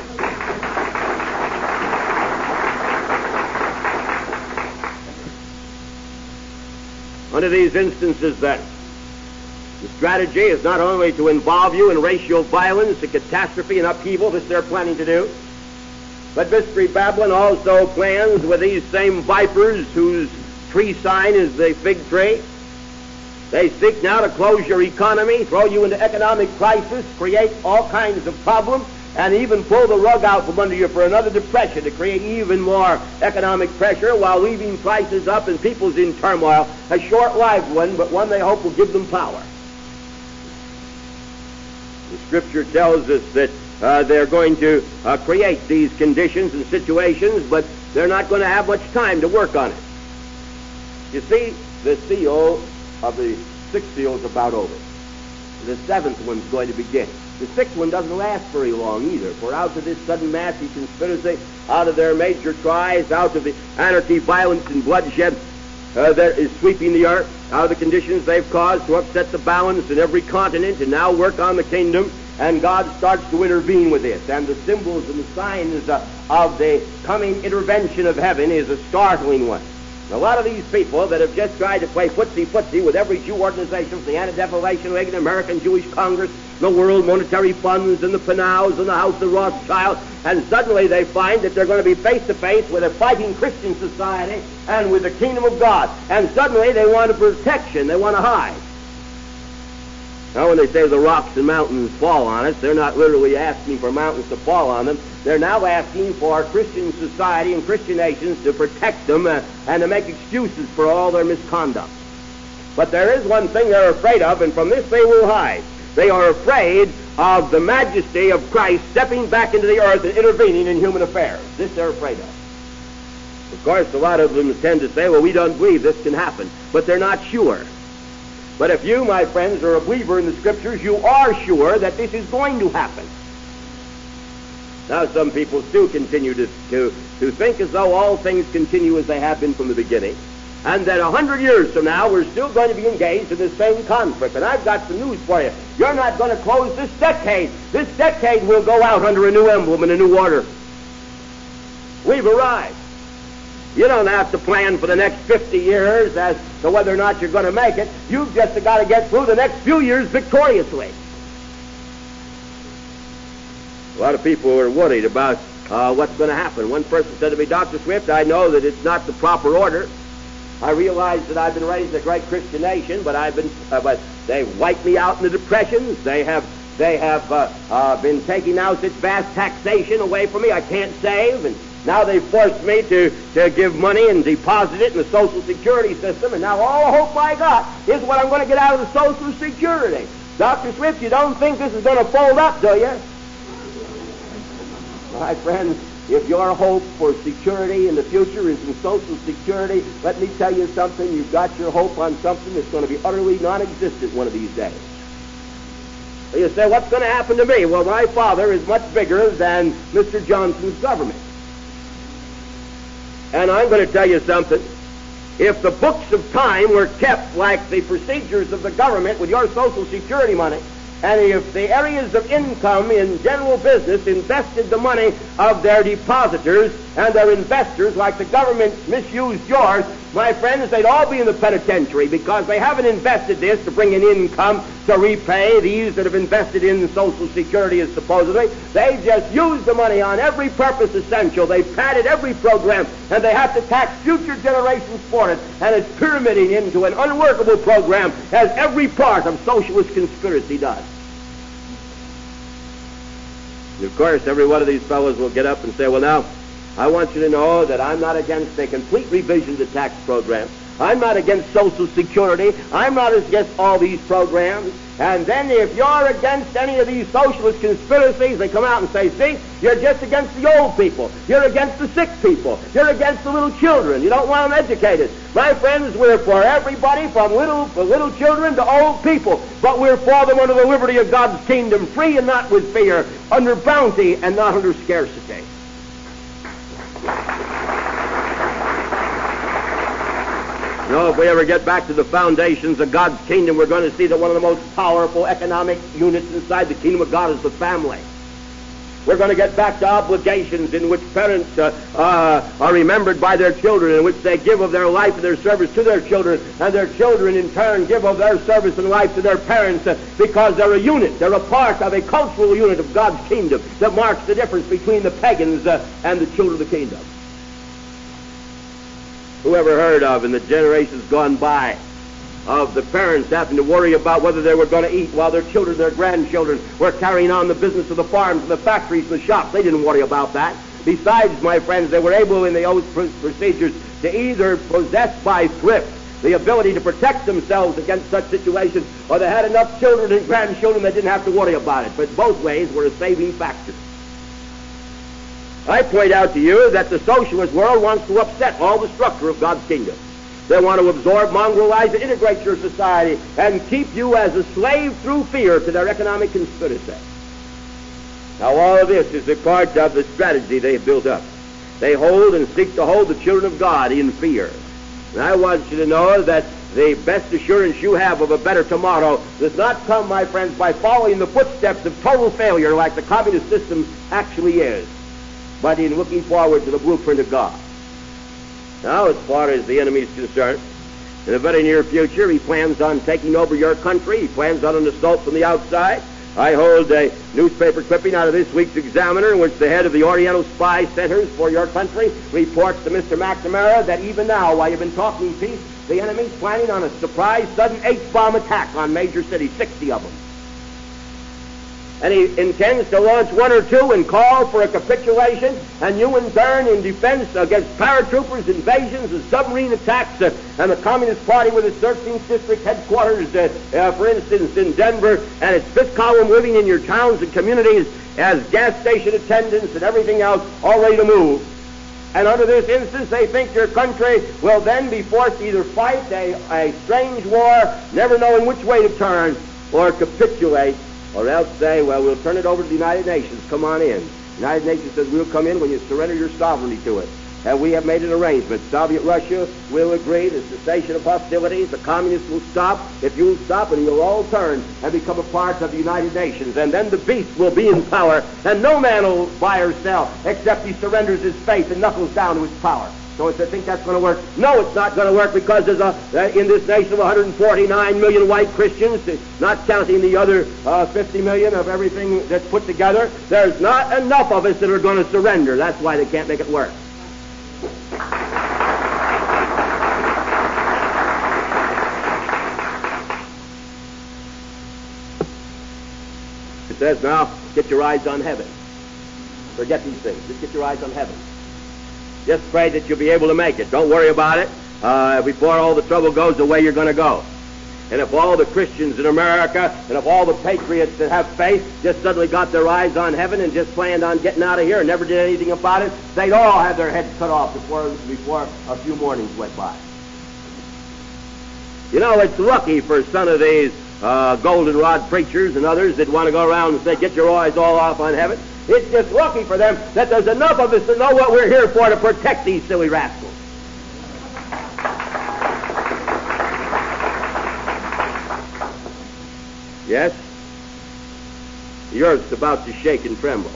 Under these instances, then, the strategy is not only to involve you in racial violence and catastrophe and upheaval, this they're planning to do, but Mystery Babylon also plans with these same vipers whose tree sign is the fig tree. They seek now to close your economy, throw you into economic crisis, create all kinds of problems, and even pull the rug out from under you for another depression to create even more economic pressure while leaving prices up and people's in turmoil. A short-lived one, but one they hope will give them power. The Scripture tells us that uh, they're going to uh, create these conditions and situations, but they're not going to have much time to work on it. You see, the seal of the sixth seal is about over. The seventh one's going to begin. The sixth one doesn't last very long either, for out of this sudden massy conspiracy, out of their major cries, out of the anarchy, violence, and bloodshed uh, that is sweeping the earth, out of the conditions they've caused to upset the balance in every continent and now work on the kingdom, and God starts to intervene with this. And the symbols and the signs uh, of the coming intervention of heaven is a startling one. A lot of these people that have just tried to play footsie-footsie with every Jew organization, from the Anti-Defamation League, the American Jewish Congress, the World Monetary Funds, and the Panaus, and the House of Rothschild, and suddenly they find that they're going to be face-to-face with a fighting Christian society and with the kingdom of God. And suddenly they want a protection. They want to hide. Now, when they say the rocks and mountains fall on us, they're not literally asking for mountains to fall on them. They're now asking for Christian society and Christian nations to protect them uh, and to make excuses for all their misconduct. But there is one thing they're afraid of, and from this they will hide. They are afraid of the majesty of Christ stepping back into the earth and intervening in human affairs. This they're afraid of. Of course, a lot of them tend to say, well, we don't believe this can happen, but they're not sure. But if you, my friends, are a believer in the Scriptures, you are sure that this is going to happen. Now, some people still continue to, to, to think as though all things continue as they have been from the beginning, and that a hundred years from now we're still going to be engaged in the same conflict. And I've got some news for you. You're not going to close this decade. This decade will go out under a new emblem and a new order. We've arrived. You don't have to plan for the next fifty years as to whether or not you're going to make it. You've just got to get through the next few years victoriously. A lot of people are worried about uh, what's going to happen. One person said to me, Doctor Swift, I know that it's not the proper order. I realize that I've been raised in a great Christian nation, but I've been, uh, but they wiped me out in the depressions. They have, they have uh, uh, been taking now such vast taxation away from me. I can't save, and now they've forced me to, to give money and deposit it in the Social Security system, and now all the hope I got is what I'm going to get out of the Social Security. Doctor Swift, you don't think this is going to fold up, do you? My friends, if your hope for security in the future is in Social Security, let me tell you something. You've got your hope on something that's going to be utterly non-existent one of these days. So you say, what's going to happen to me? Well, my father is much bigger than Mister Johnson's government. And I'm going to tell you something. If the books of time were kept like the procedures of the government with your Social Security money, and if the areas of income in general business invested the money of their depositors and their investors like the government misused yours, my friends, they'd all be in the penitentiary because they haven't invested this to bring in income to repay these that have invested in Social Security as supposedly. They just used the money on every purpose essential. They padded every program, and they have to tax future generations for it, and it's pyramiding into an unworkable program as every part of socialist conspiracy does. And of course, every one of these fellows will get up and say, well, now, I want you to know that I'm not against a complete revision of the tax program. I'm not against Social Security. I'm not against all these programs. And then if you're against any of these socialist conspiracies, they come out and say, see, you're just against the old people. You're against the sick people. You're against the little children. You don't want them educated. My friends, we're for everybody from little, little children to old people. But we're for them under the liberty of God's kingdom, free and not with fear, under bounty and not under scarcity. You know, if we ever get back to the foundations of God's kingdom, we're going to see that one of the most powerful economic units inside the kingdom of God is the family. We're going to get back to obligations in which parents uh, uh, are remembered by their children, in which they give of their life and their service to their children, and their children in turn give of their service and life to their parents uh, because they're a unit. They're a part of a cultural unit of God's kingdom that marks the difference between the pagans uh, and the children of the kingdom. Who ever heard of, in the generations gone by, of the parents having to worry about whether they were going to eat while their children, their grandchildren, were carrying on the business of the farms and the factories and the shops? They didn't worry about that. Besides, my friends, they were able in the old procedures to either possess by thrift the ability to protect themselves against such situations, or they had enough children and grandchildren they didn't have to worry about it. But both ways were a saving factor. I point out to you that the socialist world wants to upset all the structure of God's kingdom. They want to absorb, mongrelize, and integrate your society and keep you as a slave through fear to their economic conspiracy. Now, all of this is a part of the strategy they have built up. They hold and seek to hold the children of God in fear. And I want you to know that the best assurance you have of a better tomorrow does not come, my friends, by following the footsteps of total failure like the communist system actually is, but in looking forward to the blueprint of God. Now, as far as the enemy is concerned, in the very near future, he plans on taking over your country. He plans on an assault from the outside. I hold a newspaper clipping out of this week's Examiner in which the head of the Oriental Spy Centers for your country reports to Mister McNamara that even now, while you've been talking peace, the enemy's planning on a surprise, sudden H-bomb attack on major cities, sixty of them. and he intends to launch one or two and call for a capitulation, and you in turn, in defense against paratroopers, invasions, and submarine attacks, uh, and the Communist Party with its thirteenth District headquarters, uh, uh, for instance, in Denver, and its fifth column living in your towns and communities as gas station attendants and everything else, all ready to move. And under this instance, they think your country will then be forced to either fight a, a strange war, never knowing which way to turn, or capitulate, or else say, well, we'll turn it over to the United Nations. Come on in. The United Nations says, we'll come in when you surrender your sovereignty to it. And we have made an arrangement. Soviet Russia will agree to cessation of hostilities. The communists will stop. If you'll stop, and you'll all turn and become a part of the United Nations. And then the beast will be in power, and no man will buy or sell except he surrenders his faith and knuckles down to his power. So if they think that's going to work, no, it's not going to work, because there's a, uh, in this nation of one hundred forty-nine million white Christians, not counting the other uh, fifty million of everything that's put together, there's not enough of us that are going to surrender. That's why they can't make it work. It says, now, get your eyes on heaven. Forget these things. Just get your eyes on heaven. Just pray that you'll be able to make it. Don't worry about it. Uh, before all the trouble goes away, you're going to go. And if all the Christians in America and if all the patriots that have faith just suddenly got their eyes on heaven and just planned on getting out of here and never did anything about it, they'd all have their heads cut off before, before a few mornings went by. You know, it's lucky for some of these uh, goldenrod preachers and others that want to go around and say, get your eyes all off on heaven. It's just lucky for them that there's enough of us to know what we're here for, to protect these silly rascals. Yes, the earth's about to shake and tremble.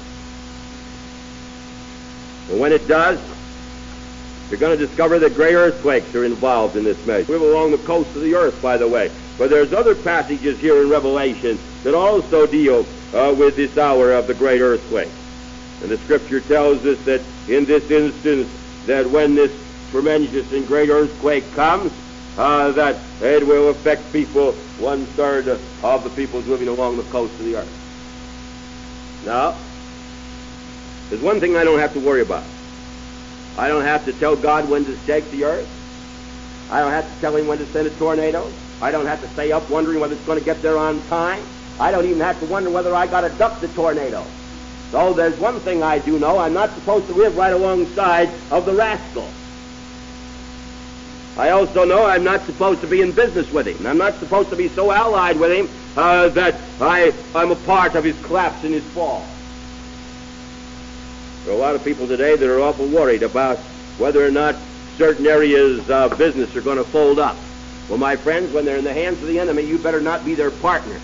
And when it does, you're going to discover that great earthquakes are involved in this mess. We live along the coast of the earth, by the way. But there's other passages here in Revelation that also deal uh, with this hour of the great earthquake. And the Scripture tells us that in this instance, that when this tremendous and great earthquake comes, Uh, that it will affect people, one-third of the peoples living along the coast of the earth. Now, there's one thing I don't have to worry about. I don't have to tell God when to shake the earth. I don't have to tell him when to send a tornado. I don't have to stay up wondering whether it's going to get there on time. I don't even have to wonder whether I got to duck the tornado. So there's one thing I do know. I'm not supposed to live right alongside of the rascal. I also know I'm not supposed to be in business with him. I'm not supposed to be so allied with him uh, that I, I'm a part of his collapse and his fall. There are a lot of people today that are awful worried about whether or not certain areas of business are going to fold up. Well, my friends, when they're in the hands of the enemy, you better not be their partner.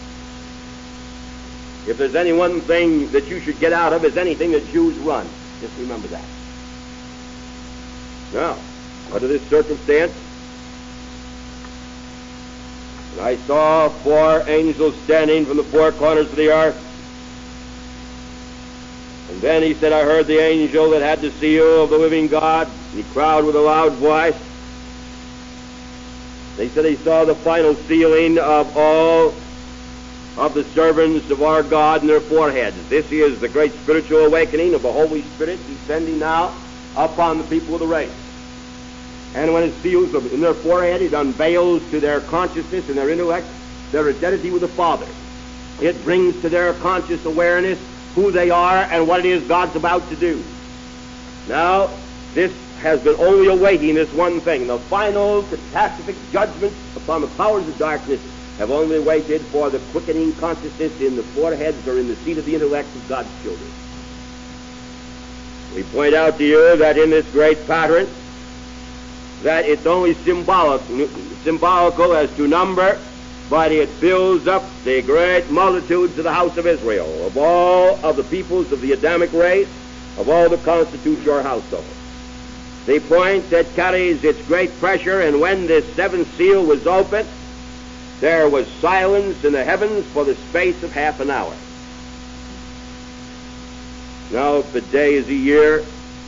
If there's any one thing that you should get out of, is anything that Jews run. Just remember that. Now, under this circumstance, I saw four angels standing from the four corners of the earth. And then he said, I heard the angel that had the seal of the living God. And he cried with a loud voice. They said he saw the final sealing of all of the servants of our God in their foreheads. This is the great spiritual awakening of the Holy Spirit descending now upon the people of the race. And when it seals them in their forehead, it unveils to their consciousness and their intellect their identity with the Father. It brings to their conscious awareness who they are and what it is God's about to do. Now, this has been only awaiting this one thing. The final catastrophic judgments upon the powers of darkness have only waited for the quickening consciousness in the foreheads or in the seat of the intellect of God's children. We point out to you that in this great pattern, that it's only symbolic, symbolical as to number, but it builds up the great multitudes of the house of Israel, of all of the peoples of the Adamic race, of all that constitute your household. The point that carries its great pressure, and when this seventh seal was opened, there was silence in the heavens for the space of half an hour. Now, if a day is a year,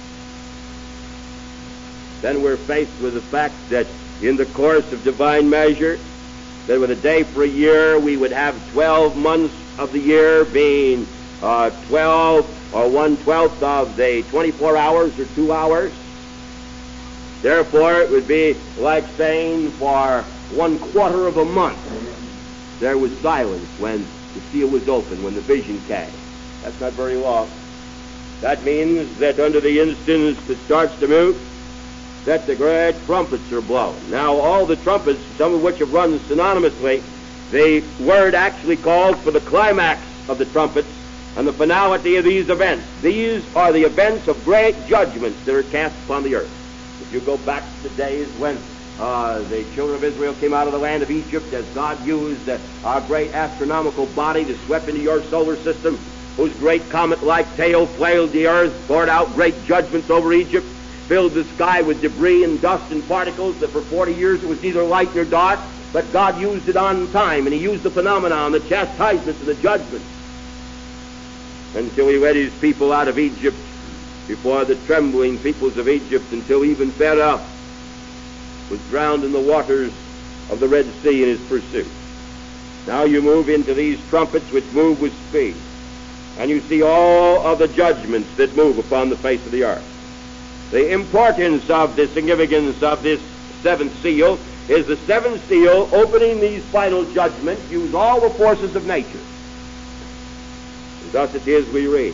then we're faced with the fact that in the course of divine measure, that with a day for a year, we would have twelve months of the year being uh, twelve or one-twelfth of the twenty-four hours or two hours. Therefore, it would be like saying for one quarter of a month there was silence when the seal was opened, when the vision came. That's not very long. That means that under the instance that starts to move, that the great trumpets are blown. Now, all the trumpets, some of which have run synonymously, the word actually calls for the climax of the trumpets and the finality of these events. These are the events of great judgments that are cast upon the earth. If you go back to the days when uh, the children of Israel came out of the land of Egypt, as God used uh, our great astronomical body to sweep into your solar system, whose great comet-like tail flailed the earth, poured out great judgments over Egypt, filled the sky with debris and dust and particles, that for forty years it was neither light nor dark, but God used it on time, and he used the phenomenon, the chastisements and the judgments, until he led his people out of Egypt before the trembling peoples of Egypt, until even Pharaoh was drowned in the waters of the Red Sea in his pursuit. Now you move into these trumpets which move with speed, and you see all of the judgments that move upon the face of the earth. The importance of the significance of this seventh seal is the seventh seal, opening these final judgments, use all the forces of nature. And thus it is we read,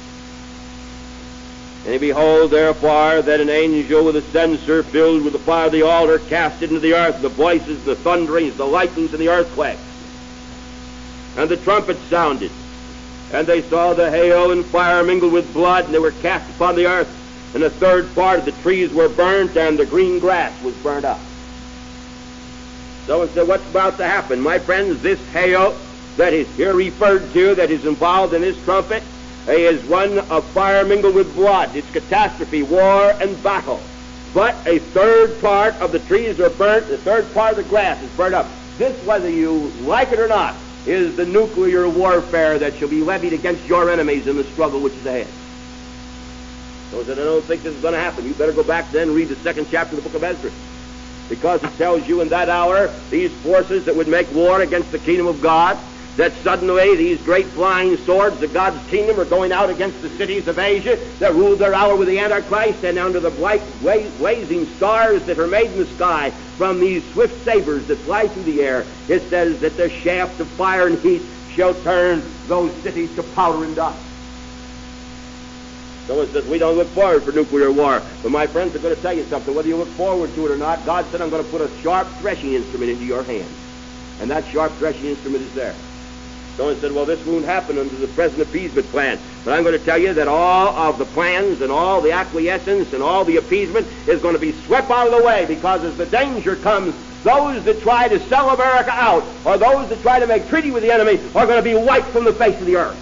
"And behold, therefore, that an angel with a censer filled with the fire of the altar cast into the earth the voices, the thunderings, the lightnings, and the earthquakes. And the trumpets sounded, and they saw the hail and fire mingled with blood, and they were cast upon the earth. And a third part of the trees were burnt, and the green grass was burnt up." Someone said, what's about to happen? My friends, this hail that is here referred to, that is involved in this trumpet, is one of fire mingled with blood. It's catastrophe, war, and battle. But a third part of the trees are burnt, the third part of the grass is burnt up. This, whether you like it or not, is the nuclear warfare that shall be levied against your enemies in the struggle which is ahead. So that I don't think this is going to happen. You better go back then and read the second chapter of the book of Ezra, because it tells you in that hour these forces that would make war against the kingdom of God, that suddenly these great flying swords of God's kingdom are going out against the cities of Asia that ruled their hour with the Antichrist, and under the bright blazing stars that are made in the sky from these swift sabers that fly through the air, it says that the shaft of fire and heat shall turn those cities to powder and dust. Someone says, we don't look forward for nuclear war. But my friends, I'm going to tell you something. Whether you look forward to it or not, God said, I'm going to put a sharp threshing instrument into your hand. And that sharp threshing instrument is there. Someone said, well, this won't happen under the present appeasement plan. But I'm going to tell you that all of the plans and all the acquiescence and all the appeasement is going to be swept out of the way, because as the danger comes, those that try to sell America out, or those that try to make treaty with the enemy, are going to be wiped from the face of the earth.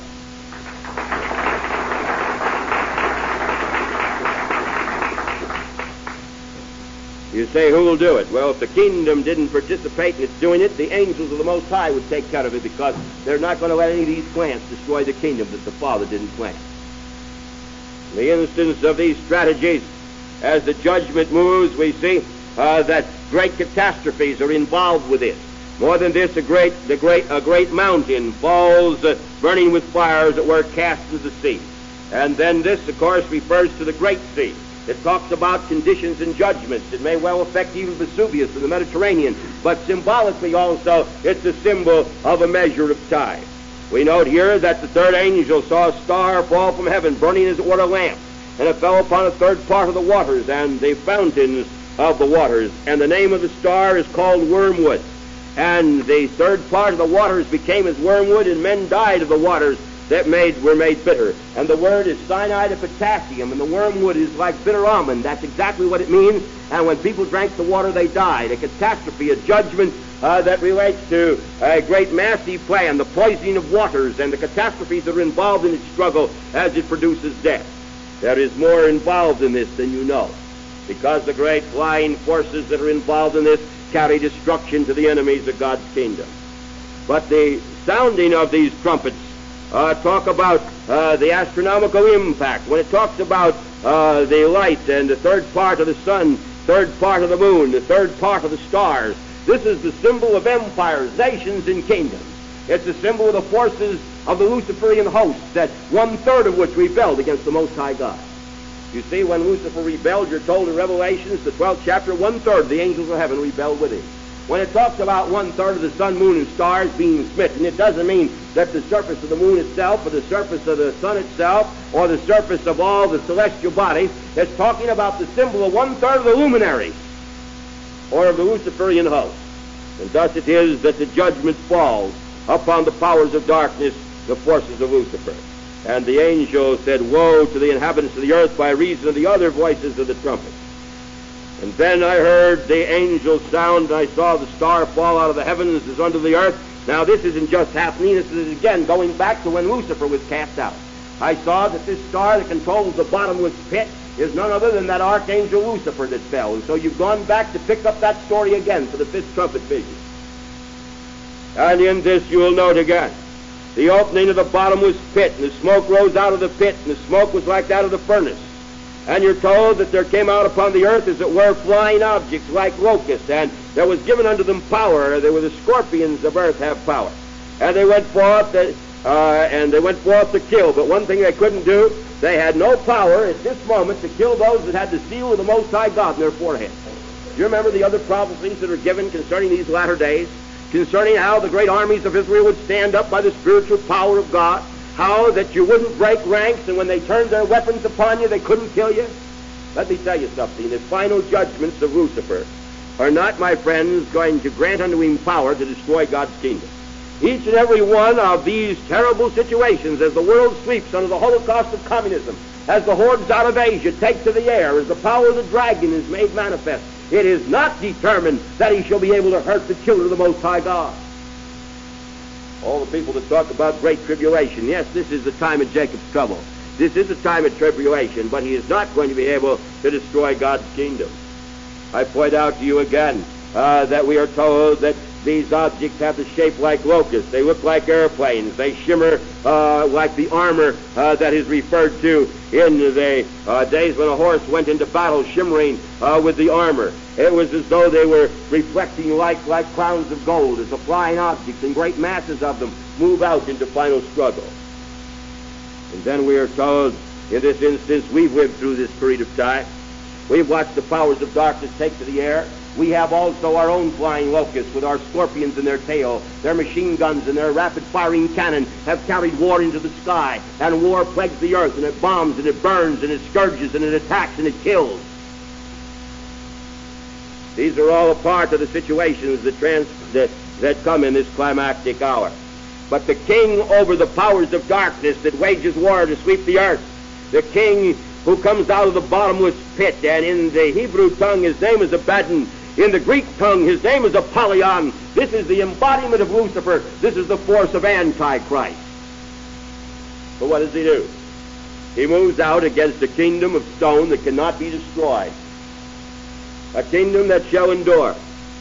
You say, who will do it? Well, if the kingdom didn't participate in its doing it, the angels of the Most High would take care of it, because they're not going to let any of these plants destroy the kingdom that the Father didn't plant. In the instance of these strategies, as the judgment moves, we see uh, that great catastrophes are involved with it. More than this, a great, the great, a great mountain falls, uh, burning with fires that were cast into the sea. And then this, of course, refers to the Great Sea. It talks about conditions and judgments. It may well affect even Vesuvius in the Mediterranean, but symbolically also it's a symbol of a measure of time. We note here that the third angel saw a star fall from heaven, burning as it were a lamp, and it fell upon a third part of the waters and the fountains of the waters. And the name of the star is called Wormwood. And the third part of the waters became as wormwood, and men died of the waters that made were made bitter. And the word is cyanide of potassium, and the wormwood is like bitter almond. That's exactly what it means. And when people drank the water, they died. A catastrophe, a judgment uh, that relates to a great massive plan, the poisoning of waters, and the catastrophes that are involved in its struggle as it produces death. There is more involved in this than you know, because the great flying forces that are involved in this carry destruction to the enemies of God's kingdom. But the sounding of these trumpets Uh, talk about uh, the astronomical impact. When it talks about uh, the light and the third part of the sun, third part of the moon, the third part of the stars, this is the symbol of empires, nations, and kingdoms. It's a symbol of the forces of the Luciferian host, that one-third of which rebelled against the Most High God. You see, when Lucifer rebelled, you're told in Revelations, the twelfth chapter, one-third of the angels of heaven rebelled with him. When it talks about one-third of the sun, moon, and stars being smitten, it doesn't mean that the surface of the moon itself, or the surface of the sun itself, or the surface of all the celestial bodies. It's talking about the symbol of one-third of the luminaries, or of the Luciferian host. And thus it is that the judgment falls upon the powers of darkness, the forces of Lucifer. And the angel said, "Woe to the inhabitants of the earth by reason of the other voices of the trumpet." And then I heard the angel sound, and I saw the star fall out of the heavens as unto the earth. Now this isn't just happening, this is again going back to when Lucifer was cast out. I saw that this star that controls the bottomless pit is none other than that archangel Lucifer that fell. And so you've gone back to pick up that story again for the fifth trumpet vision. And in this you will note again the opening of the bottomless pit, and the smoke rose out of the pit, and the smoke was like that of the furnace. And you're told that there came out upon the earth, as it were, flying objects like locusts, and there was given unto them power. They were the scorpions of earth have power. And they went forth, uh, and they went forth to kill. But one thing they couldn't do, they had no power at this moment to kill those that had the seal of the Most High God in their forehead. Do you remember the other prophecies that are given concerning these latter days? Concerning how the great armies of Israel would stand up by the spiritual power of God, how that you wouldn't break ranks, and when they turned their weapons upon you, they couldn't kill you. Let me tell you something. The final judgments of Lucifer are not, my friends, going to grant unto him power to destroy God's kingdom. Each and every one of these terrible situations, as the world sleeps under the holocaust of communism, as the hordes out of Asia take to the air, as the power of the dragon is made manifest, it is not determined that he shall be able to hurt the children of the Most High God. All the people that talk about great tribulation, yes, this is the time of Jacob's trouble. This is a time of tribulation, but he is not going to be able to destroy God's kingdom. I point out to you again uh, that we are told that these objects have the shape like locusts. They look like airplanes. They shimmer uh, like the armor uh, that is referred to in the uh, days when a horse went into battle, shimmering uh, with the armor. It was as though they were reflecting like, like crowns of gold as the flying objects, and great masses of them move out into final struggle. And then we are told, in this instance, we've lived through this period of time. We've watched the powers of darkness take to the air. We have also our own flying locusts with our scorpions in their tail. Their machine guns and their rapid-firing cannon have carried war into the sky, and war plagues the earth, and it bombs, and it burns, and it scourges, and it attacks, and it kills. These are all a part of the situations that, trans- that, that come in this climactic hour. But the king over the powers of darkness that wages war to sweep the earth, the king who comes out of the bottomless pit, and in the Hebrew tongue his name is Abaddon, in the Greek tongue his name is Apollyon. This is the embodiment of Lucifer. This is the force of Antichrist. But what does he do? He moves out against a kingdom of stone that cannot be destroyed, a kingdom that shall endure.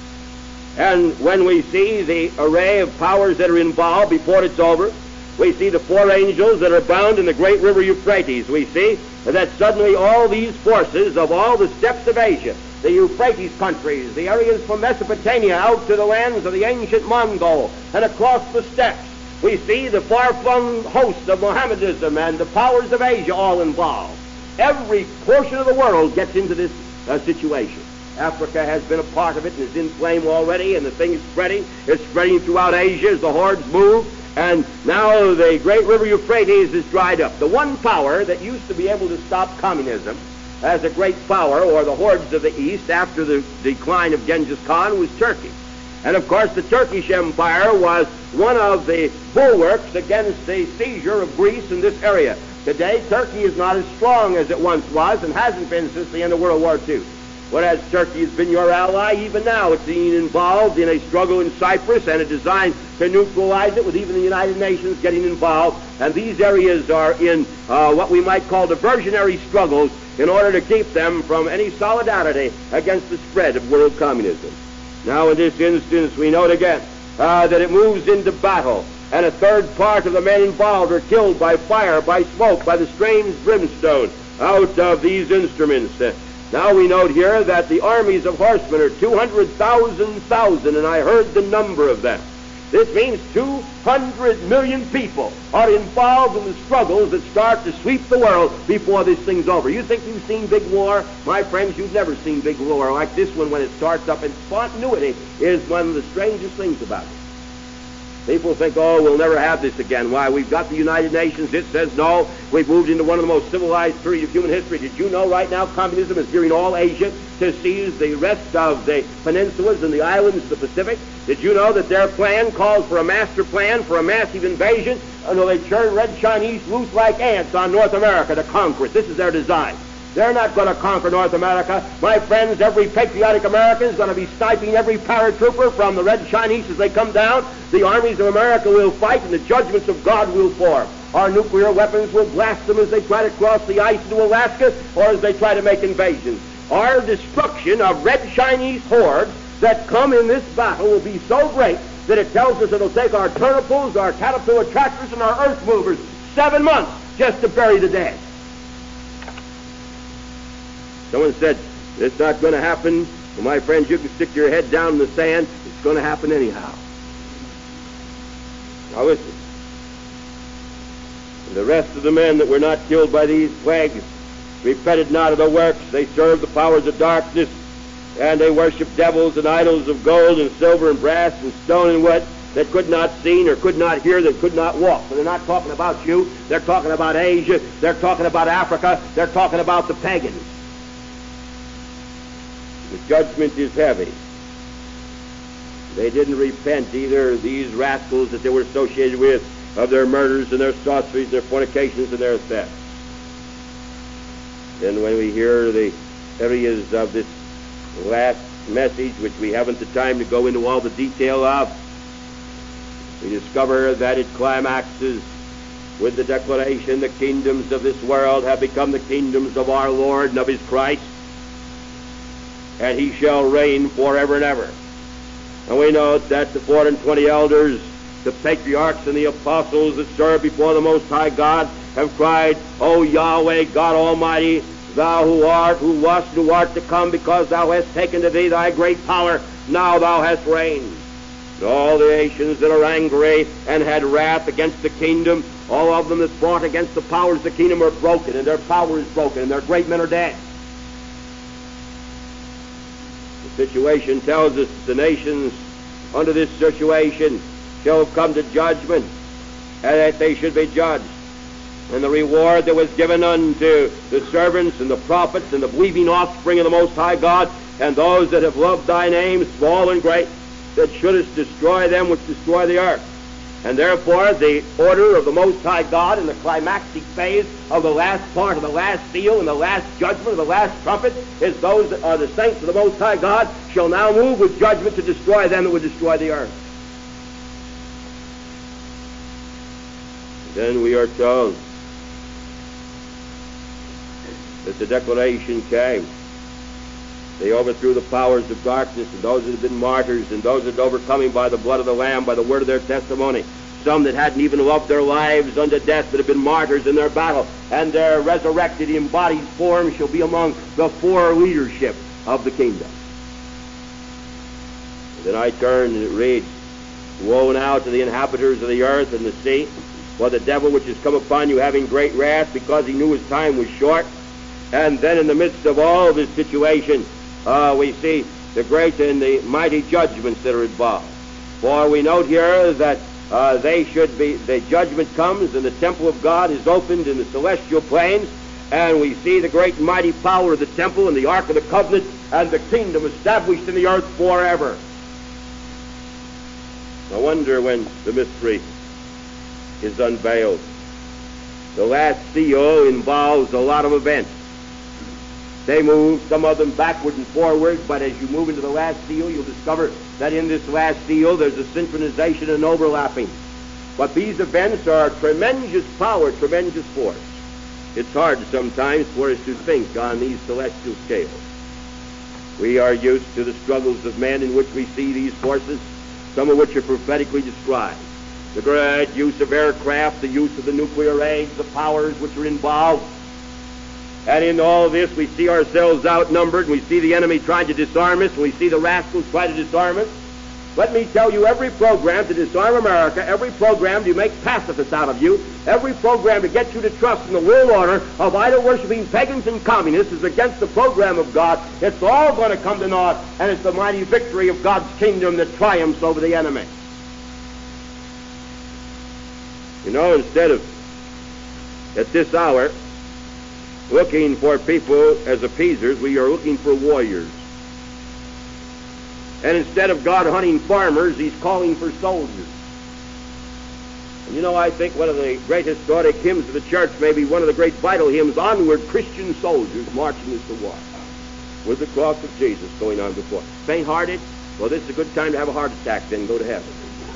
And when we see the array of powers that are involved before it's over, we see the four angels that are bound in the great river Euphrates. We see that suddenly all these forces of all the steppes of Asia, the Euphrates countries, the areas from Mesopotamia out to the lands of the ancient Mongol and across the steppes, we see the far-flung hosts of Mohammedanism and the powers of Asia all involved. Every portion of the world gets into this uh, situation. Africa has been a part of it and is in flame already, and the thing is spreading. It's spreading throughout Asia as the hordes move, and now the great river Euphrates is dried up. The one power that used to be able to stop communism as a great power, or the hordes of the East, after the decline of Genghis Khan, was Turkey. And of course the Turkish Empire was one of the bulwarks against the seizure of Greece in this area. Today Turkey is not as strong as it once was, and hasn't been since the end of World War Two. Whereas Turkey has been your ally, even now it's being involved in a struggle in Cyprus and a design to neutralize it, with even the United Nations getting involved. And these areas are in uh, what we might call diversionary struggles in order to keep them from any solidarity against the spread of world communism. Now in this instance we note again uh, that it moves into battle, and a third part of the men involved are killed by fire, by smoke, by the strange brimstone out of these instruments. Uh, Now we note here that the armies of horsemen are two hundred thousand thousand, and I heard the number of them. This means two hundred million people are involved in the struggles that start to sweep the world before this thing's over. You think you've seen big war? My friends, you've never seen big war like this one when it starts up. And spontaneity is one of the strangest things about it. People think, oh, we'll never have this again. Why, we've got the United Nations. It says no. We've moved into one of the most civilized periods of human history. Did you know right now communism is gearing all Asia to seize the rest of the peninsulas and the islands of the Pacific? Did you know that their plan calls for a master plan for a massive invasion until they turn red Chinese loose like ants on North America to conquer it? This is their design. They're not going to conquer North America. My friends, every patriotic American is going to be sniping every paratrooper from the red Chinese as they come down. The armies of America will fight, and the judgments of God will form. Our nuclear weapons will blast them as they try to cross the ice into Alaska or as they try to make invasions. Our destruction of red Chinese hordes that come in this battle will be so great that it tells us it'll take our turniples, our caterpillar tractors, and our earth movers seven months just to bury the dead. Someone said, it's not going to happen. Well, my friends, you can stick your head down in the sand. It's going to happen anyhow. Now listen. The rest of the men that were not killed by these plagues repented not of their works. They served the powers of darkness, and they worshiped devils and idols of gold and silver and brass and stone and wood that could not see or could not hear, that could not walk. So they're not talking about you. They're talking about Asia. They're talking about Africa. They're talking about the pagans. The judgment is heavy. They didn't repent either, these rascals that they were associated with, of their murders and their sorceries, their fornications and their thefts. Then when we hear the areas of this last message, which we haven't the time to go into all the detail of, we discover that it climaxes with the declaration, the kingdoms of this world have become the kingdoms of our Lord and of his Christ, and he shall reign forever and ever. And we note that the four and twenty elders, the patriarchs and the apostles that serve before the Most High God, have cried, O Yahweh, God Almighty, thou who art, who wast, and who art to come, because thou hast taken to thee thy great power, now thou hast reigned. And all the nations that are angry and had wrath against the kingdom, all of them that fought against the powers of the kingdom are broken, and their power is broken, and their great men are dead. The situation tells us the nations under this situation shall have come to judgment, and that they should be judged. And the reward that was given unto the servants and the prophets and the believing offspring of the Most High God, and those that have loved thy name, small and great, that shouldest destroy them which destroy the earth. And therefore the order of the Most High God in the climactic phase of the last part of the last seal and the last judgment of the last trumpet is those that are the saints of the Most High God shall now move with judgment to destroy them that would destroy the earth. Then we are told that the declaration came. They overthrew the powers of darkness, and those that had been martyrs, and those that had overcome him by the blood of the Lamb, by the word of their testimony. Some that hadn't even loved their lives unto death, but had been martyrs in their battle, and their resurrected embodied form shall be among the four leadership of the kingdom. And then I turn and it reads, Woe now to the inhabitants of the earth and the sea, for the devil which is come upon you having great wrath, because he knew his time was short. And then in the midst of all this situation, uh, we see the great and the mighty judgments that are involved. For we note here that uh, they should be, the judgment comes and the temple of God is opened in the celestial plains, and we see the great and mighty power of the temple and the Ark of the Covenant and the kingdom established in the earth forever. I wonder when the mystery is unveiled. The last seal involves a lot of events. They move, some of them backward and forward, but as you move into the last seal, you'll discover that in this last seal there's a synchronization and overlapping. But these events are tremendous power, tremendous force. It's hard sometimes for us to think on these celestial scales. We are used to the struggles of men in which we see these forces, some of which are prophetically described. The great use of aircraft, the use of the nuclear age, the powers which are involved. And in all this, we see ourselves outnumbered, and we see the enemy trying to disarm us, and we see the rascals try to disarm us. Let me tell you, every program to disarm America, every program to make pacifists out of you, every program to get you to trust in the world order of idol-worshiping pagans and communists is against the program of God. It's all going to come to naught, and it's the mighty victory of God's kingdom that triumphs over the enemy. You know, instead of, at this hour, looking for people as appeasers, we are looking for warriors. And instead of God hunting farmers, he's calling for soldiers. And you know, I think one of the great historic hymns of the church, maybe one of the great vital hymns, Onward Christian Soldiers Marching as to War, with the cross of Jesus going on before. Faint-hearted? Well, this is a good time to have a heart attack, then go to heaven.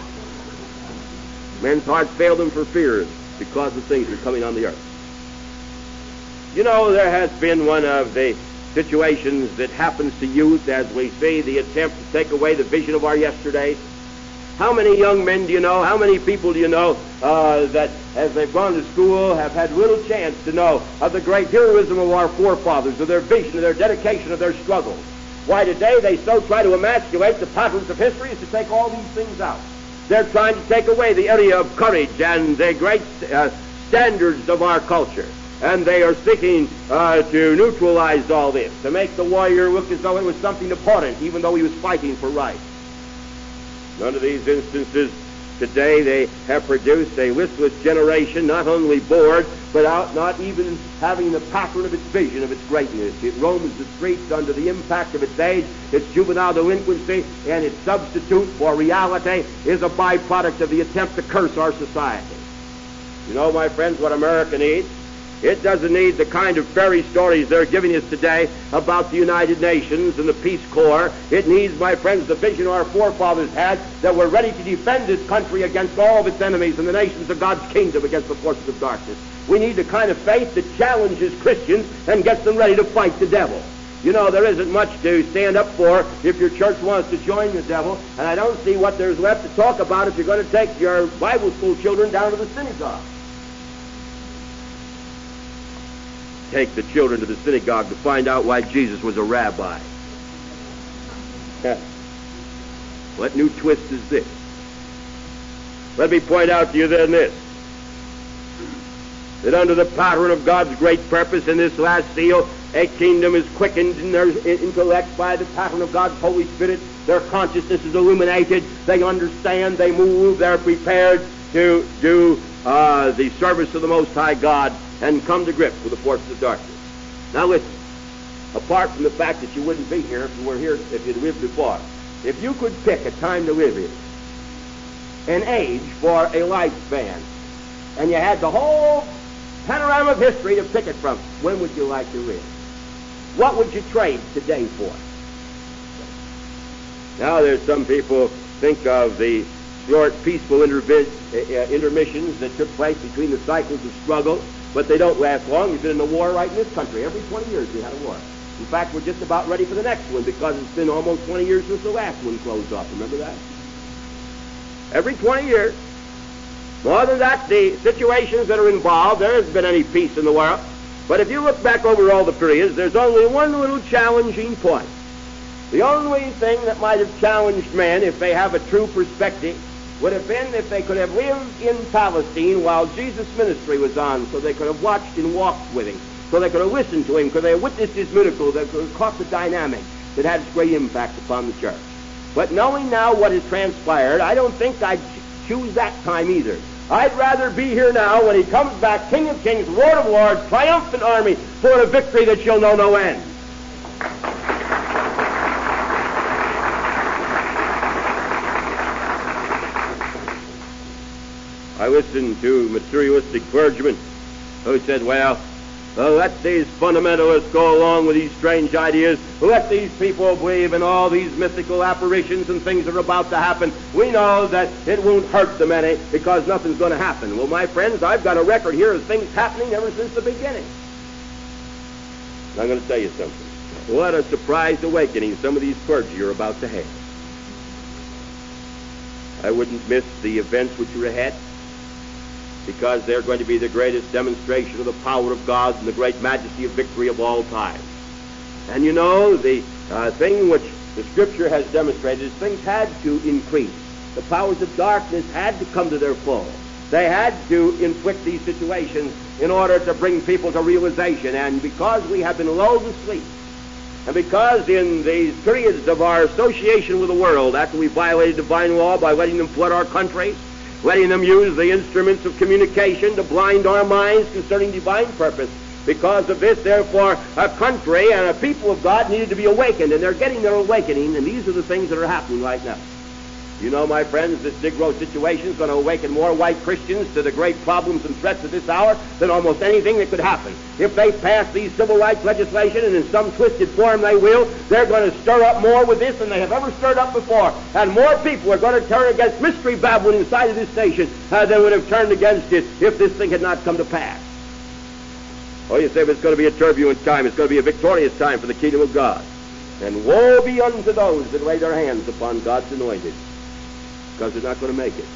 Men's hearts fail them for fear because of things that are coming on the earth. You know, there has been one of the situations that happens to youth as we see the attempt to take away the vision of our yesterdays. How many young men do you know, how many people do you know uh, that as they've gone to school have had little chance to know of the great heroism of our forefathers, of their vision, of their dedication, of their struggles? Why, today they so try to emasculate the patterns of history as to take all these things out. They're trying to take away the area of courage and the great uh, standards of our culture. And they are seeking uh, to neutralize all this, to make the warrior look as though it was something important, even though he was fighting for right. None of these instances today, they have produced a listless generation, not only bored, but out not even having the pattern of its vision, of its greatness. It roams the streets under the impact of its age, its juvenile delinquency, and its substitute for reality is a byproduct of the attempt to curse our society. You know, my friends, what America needs? It doesn't need the kind of fairy stories they're giving us today about the United Nations and the Peace Corps. It needs, my friends, the vision our forefathers had, that we're ready to defend this country against all of its enemies and the nations of God's kingdom against the forces of darkness. We need the kind of faith that challenges Christians and gets them ready to fight the devil. You know, there isn't much to stand up for if your church wants to join the devil, and I don't see what there's left to talk about if you're going to take your Bible school children down to the synagogue. Take the children to the synagogue to find out why Jesus was a rabbi. What new twist is this? Let me point out to you then this, that under the pattern of God's great purpose in this last seal, a kingdom is quickened in their intellect by the pattern of God's Holy Spirit. Their consciousness is illuminated. They understand, they move, they're prepared to do uh, the service of the Most High God and come to grips with the forces of darkness. Now listen, apart from the fact that you wouldn't be here if you were here, if you'd lived before, if you could pick a time to live in, an age for a lifespan, and you had the whole panorama of history to pick it from, when would you like to live? What would you trade today for? Now there's some people think of the short, peaceful intervi- uh, intermissions that took place between the cycles of struggle, but they don't last long. You've been in a war right in this country. Every twenty years we had a war. In fact, we're just about ready for the next one because it's been almost twenty years since the last one closed off. Remember that? Every twenty years. More than that, the situations that are involved, there hasn't been any peace in the world. But if you look back over all the periods, there's only one little challenging point. The only thing that might have challenged men, if they have a true perspective, would have been if they could have lived in Palestine while Jesus' ministry was on, so they could have watched and walked with him, so they could have listened to him, could they have witnessed his miracles, they could have caught the dynamic that had its great impact upon the church. But knowing now what has transpired, I don't think I'd choose that time either. I'd rather be here now when he comes back, King of Kings, Lord of Lords, triumphant army, for a victory that shall know no end. I listened to materialistic clergymen who said, well, uh, let these fundamentalists go along with these strange ideas. Let these people believe in all these mythical apparitions and things that are about to happen. We know that it won't hurt them any because nothing's going to happen. Well, my friends, I've got a record here of things happening ever since the beginning. And I'm going to tell you something. What a surprised awakening some of these clergy are about to have. I wouldn't miss the events which are ahead, because they're going to be the greatest demonstration of the power of God and the great majesty of victory of all time. And you know, the uh, thing which The Scripture has demonstrated things had to increase. The powers of darkness had to come to their full. They had to inflict these situations in order to bring people to realization. And because we have been lulled to sleep, and because in these periods of our association with the world, after we violated divine law by letting them flood our country, letting them use the instruments of communication to blind our minds concerning divine purpose, because of this, therefore, a country and a people of God needed to be awakened, and they're getting their awakening, and these are the things that are happening right now. You know, my friends, this Negro situation is going to awaken more white Christians to the great problems and threats of this hour than almost anything that could happen. If they pass these civil rights legislation, and in some twisted form they will, they're going to stir up more with this than they have ever stirred up before. And more people are going to turn against Mystery Babylon inside of this nation uh, than would have turned against it if this thing had not come to pass. Oh, you say, but it's going to be a turbulent time. It's going to be a victorious time for the kingdom of God. And woe be unto those that lay their hands upon God's anointed, because they're not going to make it.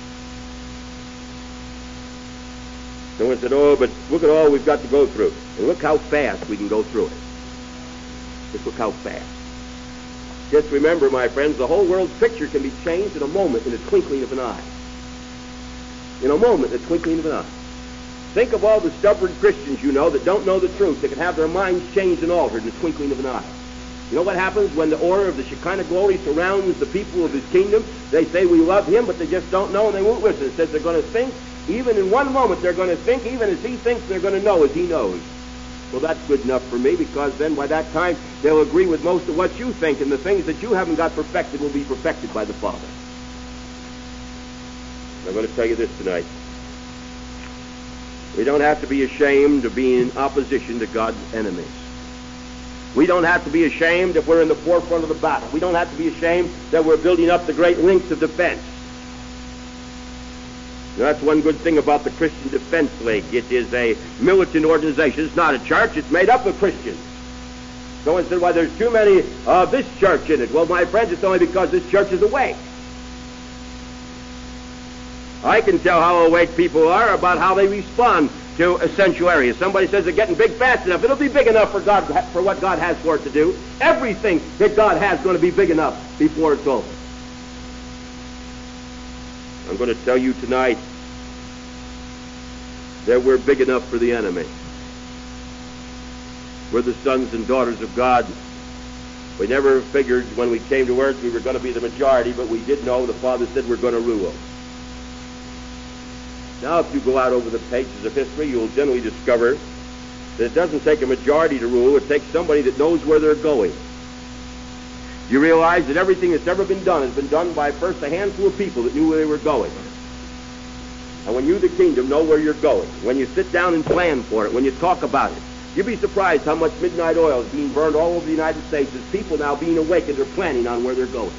Someone said, oh, but look at all we've got to go through. And look how fast we can go through it. Just look how fast. Just remember, my friends, the whole world's picture can be changed in a moment, in a twinkling of an eye. In a moment, in a twinkling of an eye. Think of all the stubborn Christians you know that don't know the truth, that can have their minds changed and altered in the twinkling of an eye. You know what happens when the order of the Shekinah glory surrounds the people of his kingdom? They say we love him, but they just don't know and they won't listen. It says they're going to think, even in one moment they're going to think, even as he thinks, they're going to know as he knows. Well, that's good enough for me, because then by that time they'll agree with most of what you think, and the things that you haven't got perfected will be perfected by the Father. I'm going to tell you this tonight. We don't have to be ashamed of being in opposition to God's enemies. We don't have to be ashamed if we're in the forefront of the battle. We don't have to be ashamed that we're building up the great links of defense. Now, that's one good thing about the Christian Defense League. It is a militant organization. It's not a church. It's made up of Christians. Someone said, why, there's too many of this church in it. Well, my friends, it's only because this church is awake. I can tell how awake people are about how they respond to essential areas. Somebody says they're getting big fast enough. It'll be big enough for God, for what God has for it to do. Everything that God has is going to be big enough before it's over. I'm going to tell you tonight that we're big enough for the enemy. We're the sons and daughters of God. We never figured when we came to earth we were going to be the majority, but we did know the Father said we're going to rule. Now, if you go out over the pages of history, you'll generally discover that it doesn't take a majority to rule. It takes somebody that knows where they're going. You realize that everything that's ever been done has been done by first a handful of people that knew where they were going. And when you, the kingdom, know where you're going, when you sit down and plan for it, when you talk about it, you'd be surprised how much midnight oil is being burned all over the United States as people now being awakened are planning on where they're going.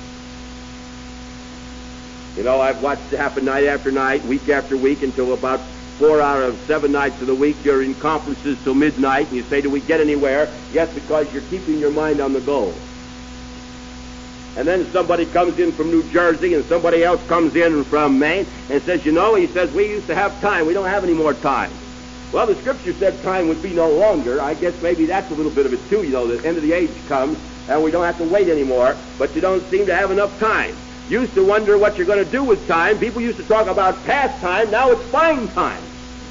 You know, I've watched it happen night after night, week after week, until about four out of seven nights of the week you're in conferences till midnight, and you say, do we get anywhere? Yes, because you're keeping your mind on the goal. And then somebody comes in from New Jersey, and somebody else comes in from Maine, and says, you know, he says, we used to have time. We don't have any more time. Well, the Scripture said time would be no longer. I guess maybe that's a little bit of it, too. You know, the end of the age comes, and we don't have to wait anymore, but you don't seem to have enough time. Used to wonder what you're going to do with time. People used to talk about past time. Now it's fine time.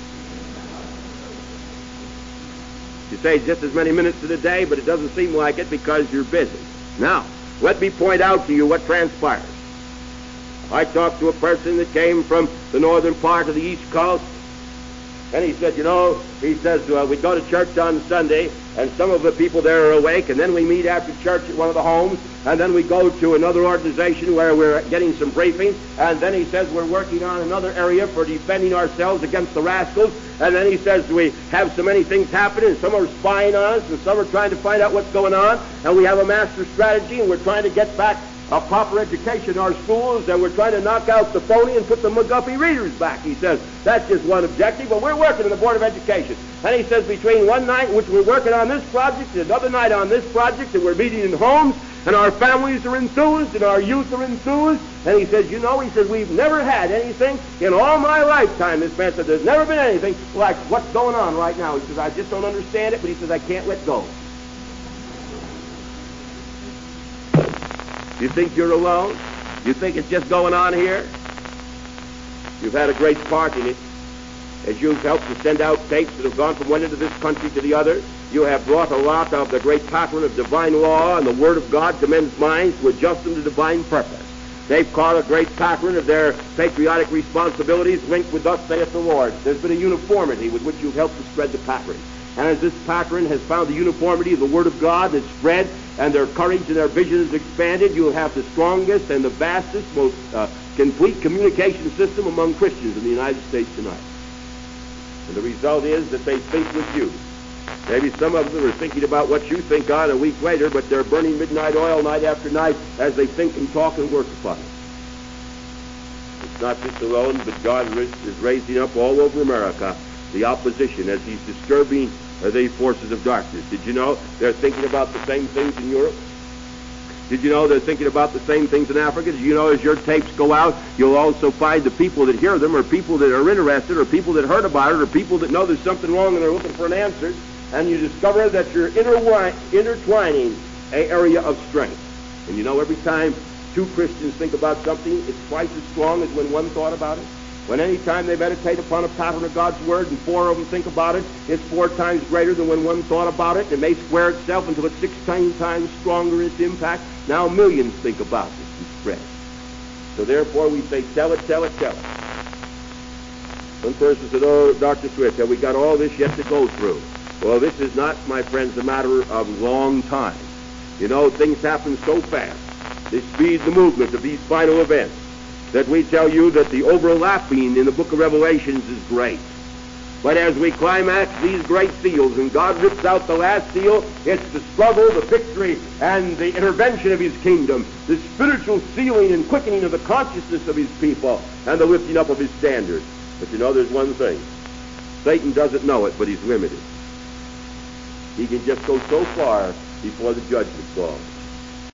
You say just as many minutes of the day, but it doesn't seem like it because you're busy. Now, let me point out to you what transpires. I talked to a person that came from the northern part of the East Coast, and he said, you know, he says, uh, we go to church on Sunday, and some of the people there are awake, and then we meet after church at one of the homes, and then we go to another organization where we're getting some briefing, and then he says we're working on another area for defending ourselves against the rascals, and then he says we have so many things happening, and some are spying on us, and some are trying to find out what's going on, and we have a master strategy, and we're trying to get back a proper education in our schools, and we're trying to knock out the phony and put the McGuffey readers back. He says that's just one objective, but we're working in the Board of Education. And he says between one night in which we're working on this project and another night on this project, and we're meeting in homes, and our families are enthused, and our youth are enthused, and he says, you know, he says, we've never had anything in all my lifetime, this man said, there's never been anything like what's going on right now. He says, I just don't understand it, but he says, I can't let go. You think you're alone? You think it's just going on here? You've had a great part in it. As you've helped to send out tapes that have gone from one end of this country to the other, you have brought a lot of the great pattern of divine law and the Word of God to men's minds to adjust them to divine purpose. They've caught a great pattern of their patriotic responsibilities linked with thus saith the Lord. There's been a uniformity with which you've helped to spread the pattern. And as this pattern has found the uniformity of the Word of God that's spread, and their courage and their vision is expanded, you'll have the strongest and the vastest, most uh, complete communication system among Christians in the United States tonight. And the result is that they think with you. Maybe some of them are thinking about what you think on a week later, but they're burning midnight oil night after night as they think and talk and work upon it. It's not this alone, but God is raising up all over America the opposition as he's disturbing the forces of darkness. Did you know they're thinking about the same things in Europe? Did you know they're thinking about the same things in Africa? Did you know as your tapes go out, you'll also find the people that hear them, or people that are interested, or people that heard about it, or people that know there's something wrong and they're looking for an answer, and you discover that you're interwi- intertwining an area of strength. And you know every time two Christians think about something, it's twice as strong as when one thought about it. When any time they meditate upon a pattern of God's Word and four of them think about it, it's four times greater than when one thought about it. It may square itself until it's sixteen times stronger in its impact. Now millions think about it and spread. So therefore we say, tell it, tell it, tell it. One person said, oh, Doctor Swift, have we got all this yet to go through? Well, this is not, my friends, a matter of long time. You know, things happen so fast. They speed the movement of these final events that we tell you that the overlapping in the book of Revelations is great. But as we climax these great seals and God rips out the last seal, it's the struggle, the victory, and the intervention of his kingdom, the spiritual sealing and quickening of the consciousness of his people, and the lifting up of his standard. But you know, there's one thing. Satan doesn't know it, but he's limited. He can just go so far before the judgment falls.